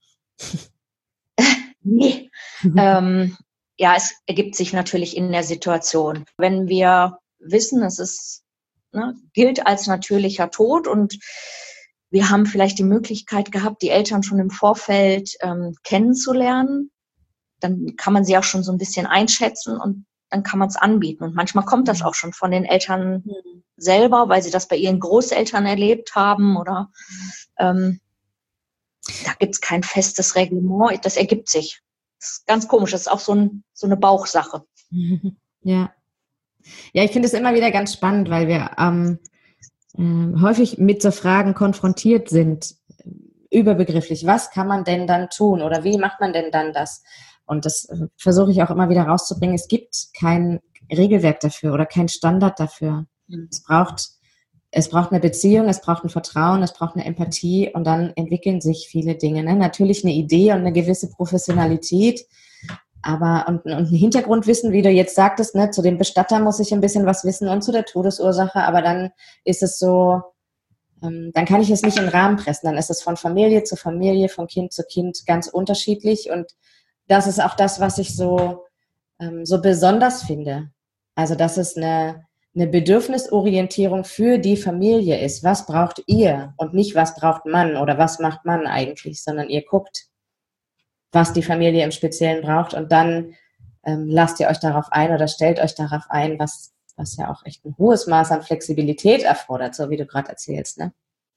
Nee. Es ergibt sich natürlich in der Situation. Wenn wir wissen, es ist, gilt als natürlicher Tod und wir haben vielleicht die Möglichkeit gehabt, die Eltern schon im Vorfeld kennenzulernen, dann kann man sie auch schon so ein bisschen einschätzen und dann kann man es anbieten. Und manchmal kommt das auch schon von den Eltern selber, weil sie das bei ihren Großeltern erlebt haben oder da gibt es kein festes Reglement, das ergibt sich. Das ist ganz komisch, das ist auch so eine Bauchsache. Ja, ich finde es immer wieder ganz spannend, weil wir häufig mit so Fragen konfrontiert sind, überbegrifflich. Was kann man denn dann tun oder wie macht man denn dann das? Und das versuche ich auch immer wieder rauszubringen. Es gibt kein Regelwerk dafür oder kein Standard dafür. Es braucht eine Beziehung, es braucht ein Vertrauen, es braucht eine Empathie und dann entwickeln sich viele Dinge. Ne? Natürlich eine Idee und eine gewisse Professionalität, aber und ein Hintergrundwissen, wie du jetzt sagtest, ne? Zu dem Bestatter muss ich ein bisschen was wissen und zu der Todesursache, aber dann ist es so, dann kann ich es nicht in den Rahmen pressen. Dann ist es von Familie zu Familie, von Kind zu Kind ganz unterschiedlich und das ist auch das, was ich so besonders finde. Also, dass es eine Bedürfnisorientierung für die Familie ist. Was braucht ihr? Und nicht, was braucht man oder was macht man eigentlich, sondern ihr guckt, was die Familie im Speziellen braucht und dann lasst ihr euch darauf ein oder stellt euch darauf ein, was ja auch echt ein hohes Maß an Flexibilität erfordert, so wie du gerade erzählst, ne?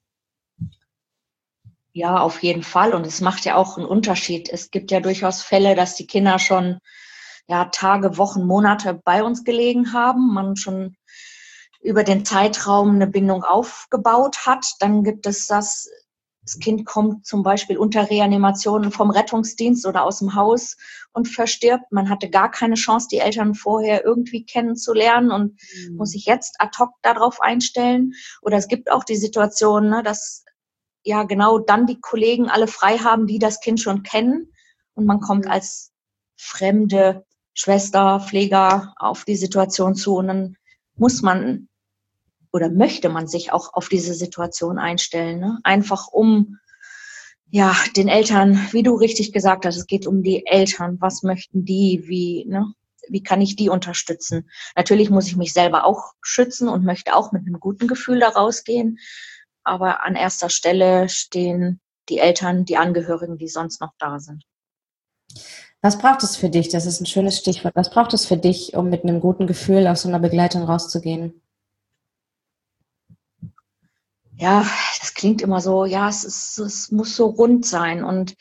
Ja, auf jeden Fall. Und es macht ja auch einen Unterschied. Es gibt ja durchaus Fälle, dass die Kinder schon Tage, Wochen, Monate bei uns gelegen haben, man schon über den Zeitraum eine Bindung aufgebaut hat. Dann gibt es das Kind kommt zum Beispiel unter Reanimation vom Rettungsdienst oder aus dem Haus und verstirbt. Man hatte gar keine Chance, die Eltern vorher irgendwie kennenzulernen und muss sich jetzt ad hoc darauf einstellen. Oder es gibt auch die Situation, ne, dass genau dann die Kollegen alle frei haben, die das Kind schon kennen. Und man kommt als fremde Schwester, Pfleger auf die Situation zu. Und dann muss man oder möchte man sich auch auf diese Situation einstellen. Ne? Einfach um den Eltern, wie du richtig gesagt hast, es geht um die Eltern. Was möchten die? Wie kann ich die unterstützen? Natürlich muss ich mich selber auch schützen und möchte auch mit einem guten Gefühl da rausgehen. Aber an erster Stelle stehen die Eltern, die Angehörigen, die sonst noch da sind. Was braucht es für dich? Das ist ein schönes Stichwort. Was braucht es für dich, um mit einem guten Gefühl aus so einer Begleitung rauszugehen? Ja, das klingt immer so, es muss so rund sein. Und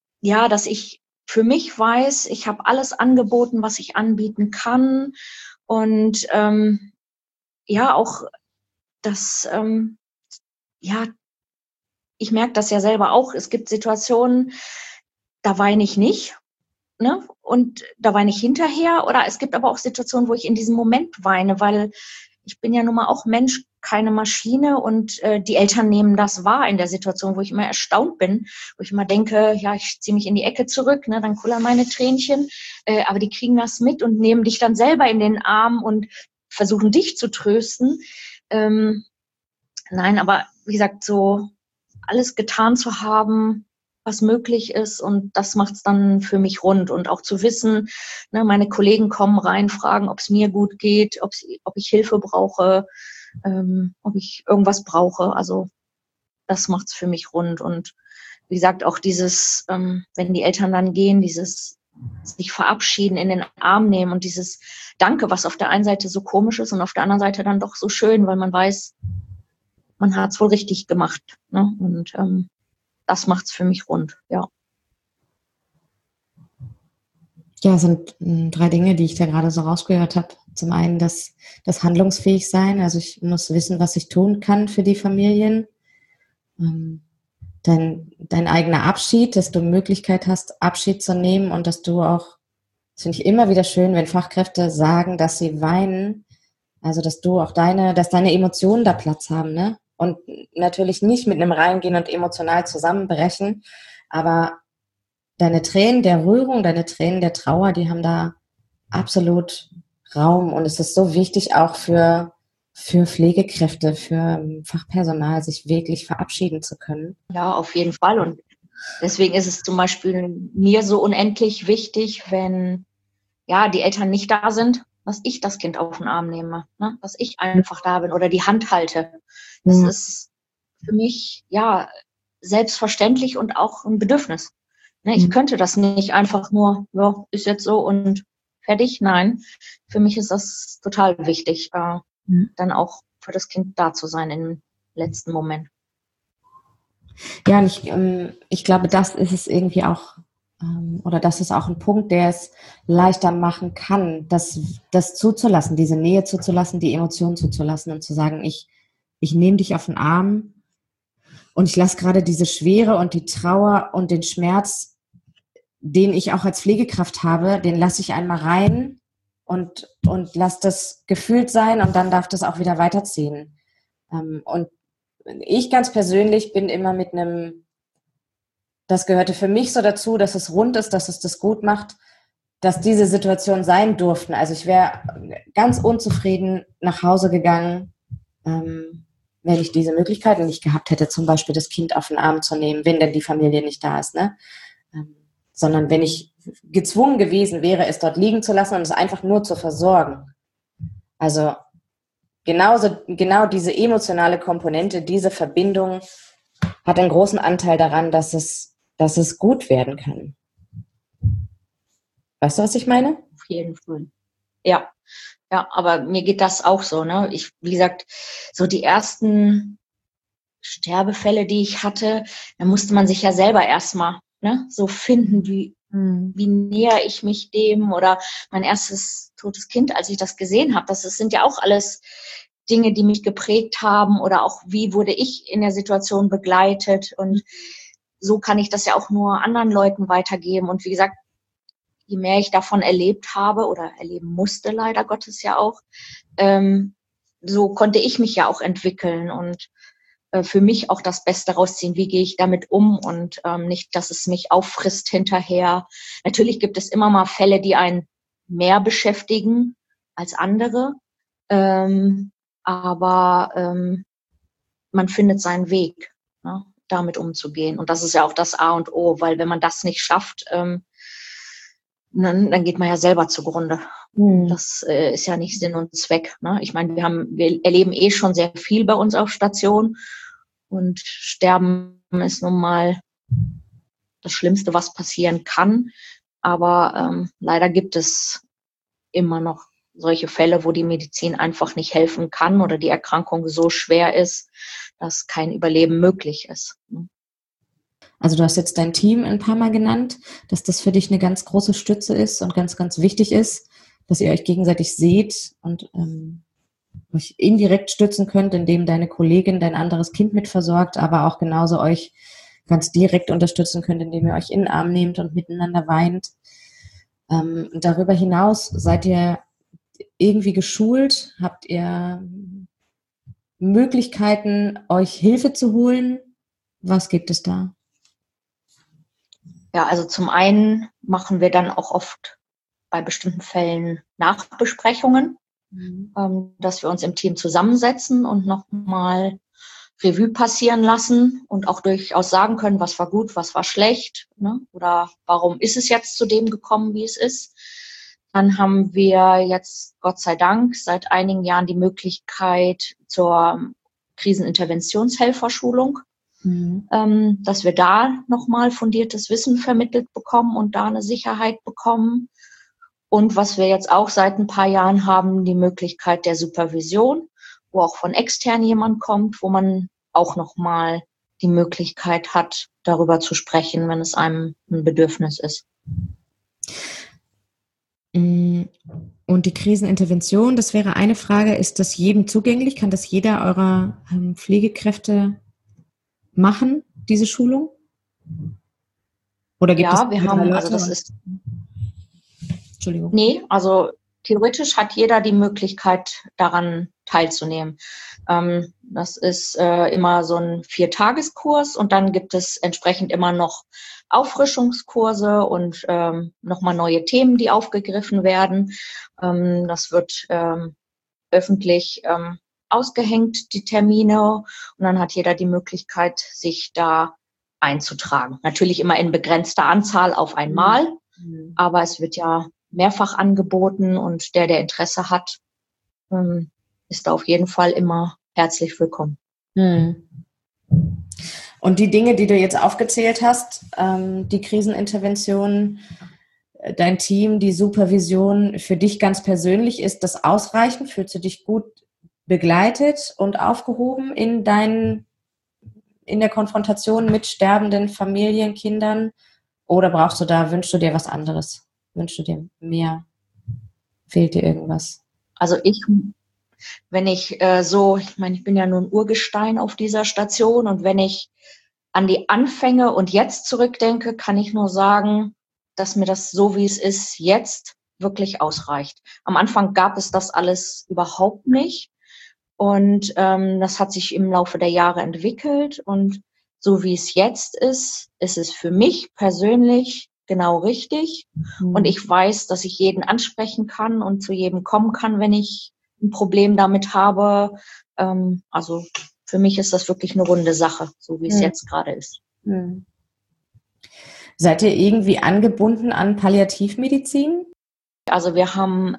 dass ich für mich weiß, ich habe alles angeboten, was ich anbieten kann. Und ja, auch das, ja, ich merke das ja selber auch. Es gibt Situationen, da weine ich nicht, ne? Und da weine ich hinterher. Oder es gibt aber auch Situationen, wo ich in diesem Moment weine, weil ich bin ja nun mal auch Mensch, keine Maschine. Und die Eltern nehmen das wahr in der Situation, wo ich immer erstaunt bin, wo ich immer denke, ja, ich ziehe mich in die Ecke zurück, ne? Dann kullern meine Tränchen. Aber die kriegen das mit und nehmen dich dann selber in den Arm und versuchen dich zu trösten. Nein, aber wie gesagt, so alles getan zu haben, was möglich ist, und das macht es dann für mich rund. Und auch zu wissen, ne, meine Kollegen kommen rein, fragen, ob es mir gut geht, ob ich Hilfe brauche, ob ich irgendwas brauche. Also das macht es für mich rund. Und wie gesagt, auch dieses, wenn die Eltern dann gehen, dieses sich verabschieden, in den Arm nehmen und dieses Danke, was auf der einen Seite so komisch ist und auf der anderen Seite dann doch so schön, weil man weiß, man hat es wohl richtig gemacht. Ne? Und das macht es für mich rund, ja. Ja, es sind 3 Dinge, die ich da gerade so rausgehört habe. Zum einen das handlungsfähig sein, also ich muss wissen, was ich tun kann für die Familien. Dein eigener Abschied, dass du Möglichkeit hast, Abschied zu nehmen, und dass du auch, das finde ich immer wieder schön, wenn Fachkräfte sagen, dass sie weinen, also dass du auch dass deine Emotionen da Platz haben, ne? Und natürlich nicht mit einem reingehen und emotional zusammenbrechen, aber deine Tränen der Rührung, deine Tränen der Trauer, die haben da absolut Raum. Und es ist so wichtig auch für Pflegekräfte, für Fachpersonal, sich wirklich verabschieden zu können. Ja, auf jeden Fall. Und deswegen ist es zum Beispiel mir so unendlich wichtig, wenn ja die Eltern nicht da sind, dass ich das Kind auf den Arm nehme, ne? Dass ich einfach da bin oder die Hand halte. Das ist für mich ja selbstverständlich und auch ein Bedürfnis. Ne? Ich könnte das nicht einfach nur, ja, ist jetzt so und fertig. Nein, für mich ist das total wichtig, dann auch für das Kind da zu sein im letzten Moment. Ja, und ich glaube, das ist es irgendwie auch, oder das ist auch ein Punkt, der es leichter machen kann, das zuzulassen, diese Nähe zuzulassen, die Emotionen zuzulassen und zu sagen, ich nehme dich auf den Arm und ich lasse gerade diese Schwere und die Trauer und den Schmerz, den ich auch als Pflegekraft habe, den lasse ich einmal rein und lasse das gefühlt sein, und dann darf das auch wieder weiterziehen. Und ich ganz persönlich bin immer mit das gehörte für mich so dazu, dass es rund ist, dass es das gut macht, dass diese Situation sein durften. Also ich wäre ganz unzufrieden nach Hause gegangen, wenn ich diese Möglichkeiten nicht gehabt hätte, zum Beispiel das Kind auf den Arm zu nehmen, wenn denn die Familie nicht da ist, ne? Sondern wenn ich gezwungen gewesen wäre, es dort liegen zu lassen und es einfach nur zu versorgen. Also genau diese emotionale Komponente, diese Verbindung hat einen großen Anteil daran, dass es gut werden kann. Weißt du, was ich meine? Auf jeden Fall. Ja, aber mir geht das auch so, ne? Wie gesagt, so die ersten Sterbefälle, die ich hatte, da musste man sich ja selber erstmal, ne, so finden, wie näher ich mich dem, oder mein erstes totes Kind, als ich das gesehen habe. Das sind ja auch alles Dinge, die mich geprägt haben, oder auch wie wurde ich in der Situation begleitet, und so kann ich das ja auch nur anderen Leuten weitergeben. Und wie gesagt, je mehr ich davon erlebt habe oder erleben musste, leider Gottes ja auch, so konnte ich mich ja auch entwickeln und für mich auch das Beste rausziehen. Wie gehe ich damit um, und nicht, dass es mich auffrisst hinterher. Natürlich gibt es immer mal Fälle, die einen mehr beschäftigen als andere, aber man findet seinen Weg, ne, damit umzugehen. Und das ist ja auch das A und O, weil wenn man das nicht schafft, dann geht man ja selber zugrunde. Das ist ja nicht Sinn und Zweck. Ne? Ich meine, wir erleben schon sehr viel bei uns auf Station, und Sterben ist nun mal das Schlimmste, was passieren kann. Aber leider gibt es immer noch solche Fälle, wo die Medizin einfach nicht helfen kann oder die Erkrankung so schwer ist, dass kein Überleben möglich ist. Also du hast jetzt dein Team ein paar Mal genannt, dass das für dich eine ganz große Stütze ist und ganz, ganz wichtig ist, dass ihr euch gegenseitig seht und euch indirekt stützen könnt, indem deine Kollegin dein anderes Kind mitversorgt, aber auch genauso euch ganz direkt unterstützen könnt, indem ihr euch in den Arm nehmt und miteinander weint. Darüber hinaus seid ihr irgendwie geschult? Habt ihr Möglichkeiten, euch Hilfe zu holen? Was gibt es da? Ja, also zum einen machen wir dann auch oft bei bestimmten Fällen Nachbesprechungen, dass wir uns im Team zusammensetzen und nochmal Revue passieren lassen und auch durchaus sagen können, was war gut, was war schlecht, ne? Oder warum ist es jetzt zu dem gekommen, wie es ist. Dann haben wir jetzt, Gott sei Dank, seit einigen Jahren die Möglichkeit zur Kriseninterventionshelferschulung, dass wir da nochmal fundiertes Wissen vermittelt bekommen und da eine Sicherheit bekommen. Und was wir jetzt auch seit ein paar Jahren haben, die Möglichkeit der Supervision, wo auch von extern jemand kommt, wo man auch nochmal die Möglichkeit hat, darüber zu sprechen, wenn es einem ein Bedürfnis ist. Und die Krisenintervention, das wäre eine Frage, ist das jedem zugänglich? Kann das jeder eurer Pflegekräfte machen, diese Schulung? Oder gibt es wir haben, also das ist... Entschuldigung. Nee, also theoretisch hat jeder die Möglichkeit, daran teilzunehmen. Das ist immer so ein 4-Tageskurs und dann gibt es entsprechend immer noch Auffrischungskurse und nochmal neue Themen, die aufgegriffen werden. Das wird öffentlich ausgehängt, die Termine, und dann hat jeder die Möglichkeit, sich da einzutragen. Natürlich immer in begrenzter Anzahl auf einmal, aber es wird ja mehrfach angeboten und der Interesse hat, ist da auf jeden Fall immer herzlich willkommen. Und die Dinge, die du jetzt aufgezählt hast, die Krisenintervention, dein Team, die Supervision, für dich ganz persönlich, ist das ausreichend? Fühlst du dich gut begleitet und aufgehoben in der Konfrontation mit sterbenden Familien, Kindern? Oder wünschst du dir was anderes? Wünschst du dir mehr? Fehlt dir irgendwas? Also wenn ich ich meine, ich bin ja nun Urgestein auf dieser Station, und wenn ich an die Anfänge und jetzt zurückdenke, kann ich nur sagen, dass mir das so, wie es ist, jetzt wirklich ausreicht. Am Anfang gab es das alles überhaupt nicht, und das hat sich im Laufe der Jahre entwickelt, und so wie es jetzt ist es für mich persönlich genau richtig. Und ich weiß, dass ich jeden ansprechen kann und zu jedem kommen kann, wenn ich ein Problem damit habe. Also für mich ist das wirklich eine runde Sache, so wie es jetzt gerade ist. Seid ihr irgendwie angebunden an Palliativmedizin? Also wir haben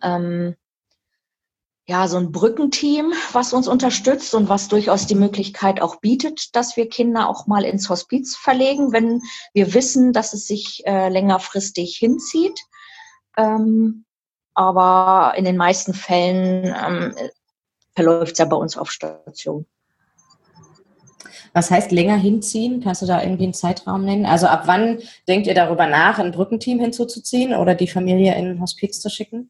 so ein Brückenteam, was uns unterstützt und was durchaus die Möglichkeit auch bietet, dass wir Kinder auch mal ins Hospiz verlegen, wenn wir wissen, dass es sich längerfristig hinzieht. Aber in den meisten Fällen verläuft es ja bei uns auf Station. Was heißt länger hinziehen? Kannst du da irgendwie einen Zeitraum nennen? Also ab wann denkt ihr darüber nach, ein Brückenteam hinzuzuziehen oder die Familie in ein Hospiz zu schicken?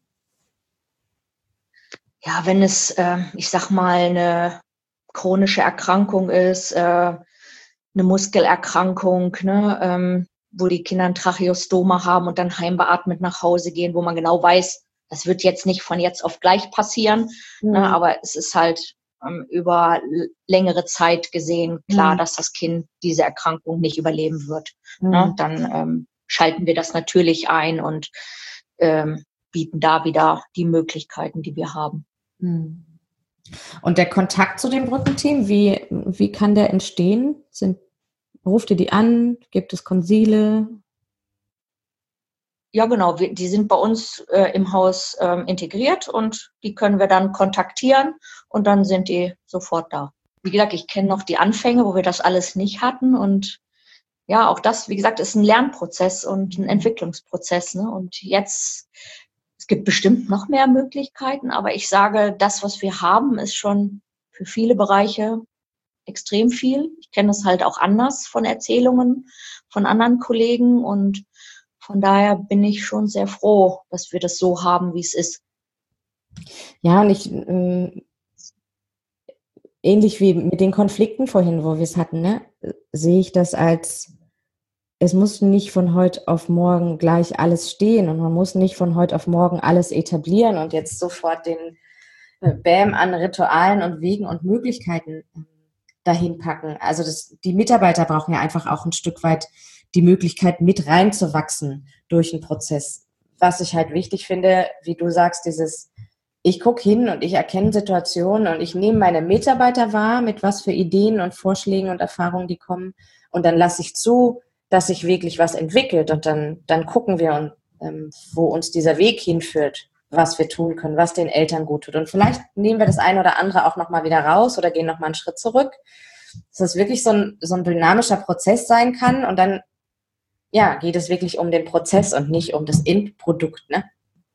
Ja, wenn es, ich sag mal, eine chronische Erkrankung ist, eine Muskelerkrankung, ne, wo die Kinder ein Tracheostoma haben und dann heimbeatmet nach Hause gehen, wo man genau weiß, das wird jetzt nicht von jetzt auf gleich passieren, ne, aber es ist halt über längere Zeit gesehen klar, dass das Kind diese Erkrankung nicht überleben wird. Ne, dann schalten wir das natürlich ein und bieten da wieder die Möglichkeiten, die wir haben. Und der Kontakt zu dem Brückenteam, wie kann der entstehen? Ruft ihr die an? Gibt es Konsile? Ja, genau. Die sind bei uns im Haus integriert, und die können wir dann kontaktieren, und dann sind die sofort da. Wie gesagt, ich kenne noch die Anfänge, wo wir das alles nicht hatten, und ja, auch das, wie gesagt, ist ein Lernprozess und ein Entwicklungsprozess, ne? Und jetzt, es gibt bestimmt noch mehr Möglichkeiten, aber ich sage, das, was wir haben, ist schon für viele Bereiche extrem viel. Ich kenne es halt auch anders von Erzählungen von anderen Kollegen, und von daher bin ich schon sehr froh, dass wir das so haben, wie es ist. Ja, und ich, ähnlich wie mit den Konflikten vorhin, wo wir es hatten, ne, sehe ich das als, es muss nicht von heute auf morgen gleich alles stehen und man muss nicht von heute auf morgen alles etablieren und jetzt sofort den Bam an Ritualen und Wegen und Möglichkeiten dahin packen. Also die Mitarbeiter brauchen ja einfach auch ein Stück weit die Möglichkeit, mit reinzuwachsen durch den Prozess. Was ich halt wichtig finde, wie du sagst, ich gucke hin und ich erkenne Situationen und ich nehme meine Mitarbeiter wahr, mit was für Ideen und Vorschlägen und Erfahrungen die kommen und dann lasse ich zu, dass sich wirklich was entwickelt und dann gucken wir, wo uns dieser Weg hinführt, was wir tun können, was den Eltern gut tut. Und vielleicht nehmen wir das eine oder andere auch nochmal wieder raus oder gehen nochmal einen Schritt zurück, dass das wirklich so ein dynamischer Prozess sein kann und dann geht es wirklich um den Prozess und nicht um das Endprodukt, ne?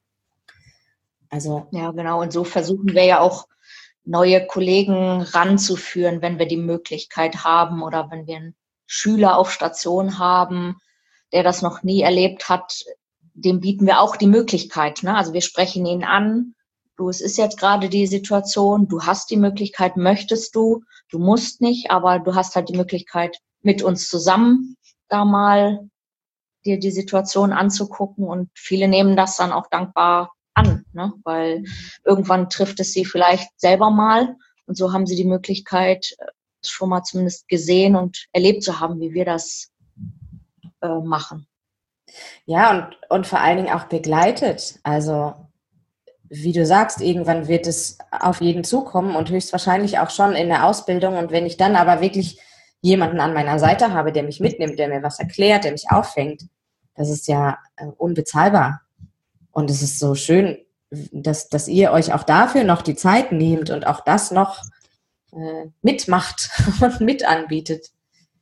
Also. Ja, genau. Und so versuchen wir ja auch neue Kollegen ranzuführen, wenn wir die Möglichkeit haben oder wenn wir einen Schüler auf Station haben, der das noch nie erlebt hat, dem bieten wir auch die Möglichkeit, ne? Also wir sprechen ihn an. Es ist jetzt gerade die Situation, du hast die Möglichkeit, möchtest du musst nicht, aber du hast halt die Möglichkeit, mit uns zusammen da mal dir die Situation anzugucken und viele nehmen das dann auch dankbar an, ne? Weil irgendwann trifft es sie vielleicht selber mal und so haben sie die Möglichkeit, schon mal zumindest gesehen und erlebt zu haben, wie wir das machen. Ja, und vor allen Dingen auch begleitet. Also, wie du sagst, irgendwann wird es auf jeden zukommen und höchstwahrscheinlich auch schon in der Ausbildung. Und wenn ich dann aber wirklich jemanden an meiner Seite habe, der mich mitnimmt, der mir was erklärt, der mich auffängt, das ist ja unbezahlbar. Und es ist so schön, dass ihr euch auch dafür noch die Zeit nehmt und auch das noch mitmacht und mit anbietet.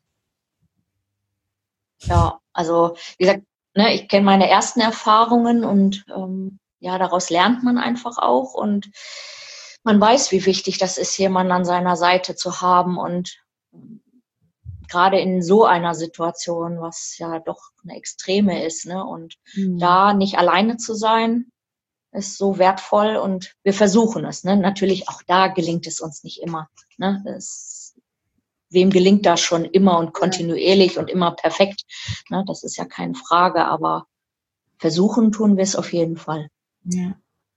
Ja, also wie gesagt, ne, ich kenne meine ersten Erfahrungen und daraus lernt man einfach auch und man weiß, wie wichtig das ist, jemanden an seiner Seite zu haben und gerade in so einer Situation, was ja doch eine extreme ist, ne, und da nicht alleine zu sein, ist so wertvoll und wir versuchen es, ne, natürlich auch da gelingt es uns nicht immer, ne, wem gelingt das schon immer und kontinuierlich und immer perfekt? Ne, das ist ja keine Frage, aber versuchen tun wir es auf jeden Fall. Ja.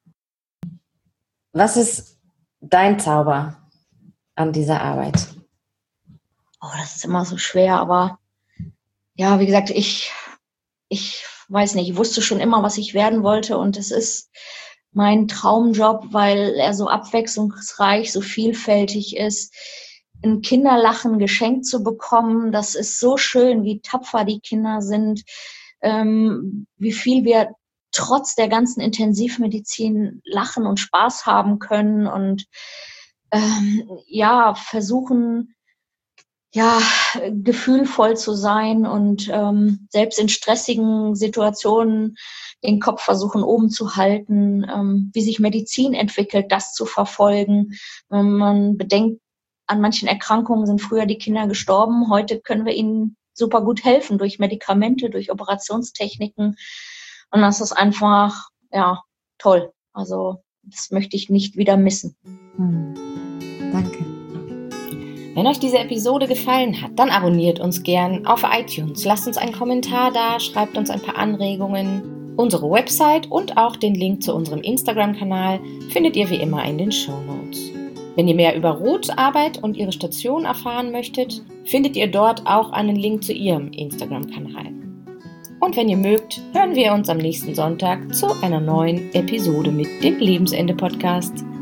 Was ist dein Zauber an dieser Arbeit? Oh, das ist immer so schwer, aber ja, wie gesagt, ich weiß nicht, ich wusste schon immer, was ich werden wollte und es ist mein Traumjob, weil er so abwechslungsreich, so vielfältig ist. Ein Kinderlachen geschenkt zu bekommen, das ist so schön, wie tapfer die Kinder sind, wie viel wir trotz der ganzen Intensivmedizin lachen und Spaß haben können und versuchen, gefühlvoll zu sein und selbst in stressigen Situationen den Kopf versuchen oben zu halten, wie sich Medizin entwickelt, das zu verfolgen. Man bedenkt, an manchen Erkrankungen sind früher die Kinder gestorben. Heute können wir ihnen super gut helfen durch Medikamente, durch Operationstechniken. Und das ist einfach, toll. Also das möchte ich nicht wieder missen. Danke. Wenn euch diese Episode gefallen hat, dann abonniert uns gern auf iTunes. Lasst uns einen Kommentar da, schreibt uns ein paar Anregungen. Unsere Website und auch den Link zu unserem Instagram-Kanal findet ihr wie immer in den Shownotes. Wenn ihr mehr über Ruths Arbeit und ihre Station erfahren möchtet, findet ihr dort auch einen Link zu ihrem Instagram-Kanal. Und wenn ihr mögt, hören wir uns am nächsten Sonntag zu einer neuen Episode mit dem Lebensende-Podcast.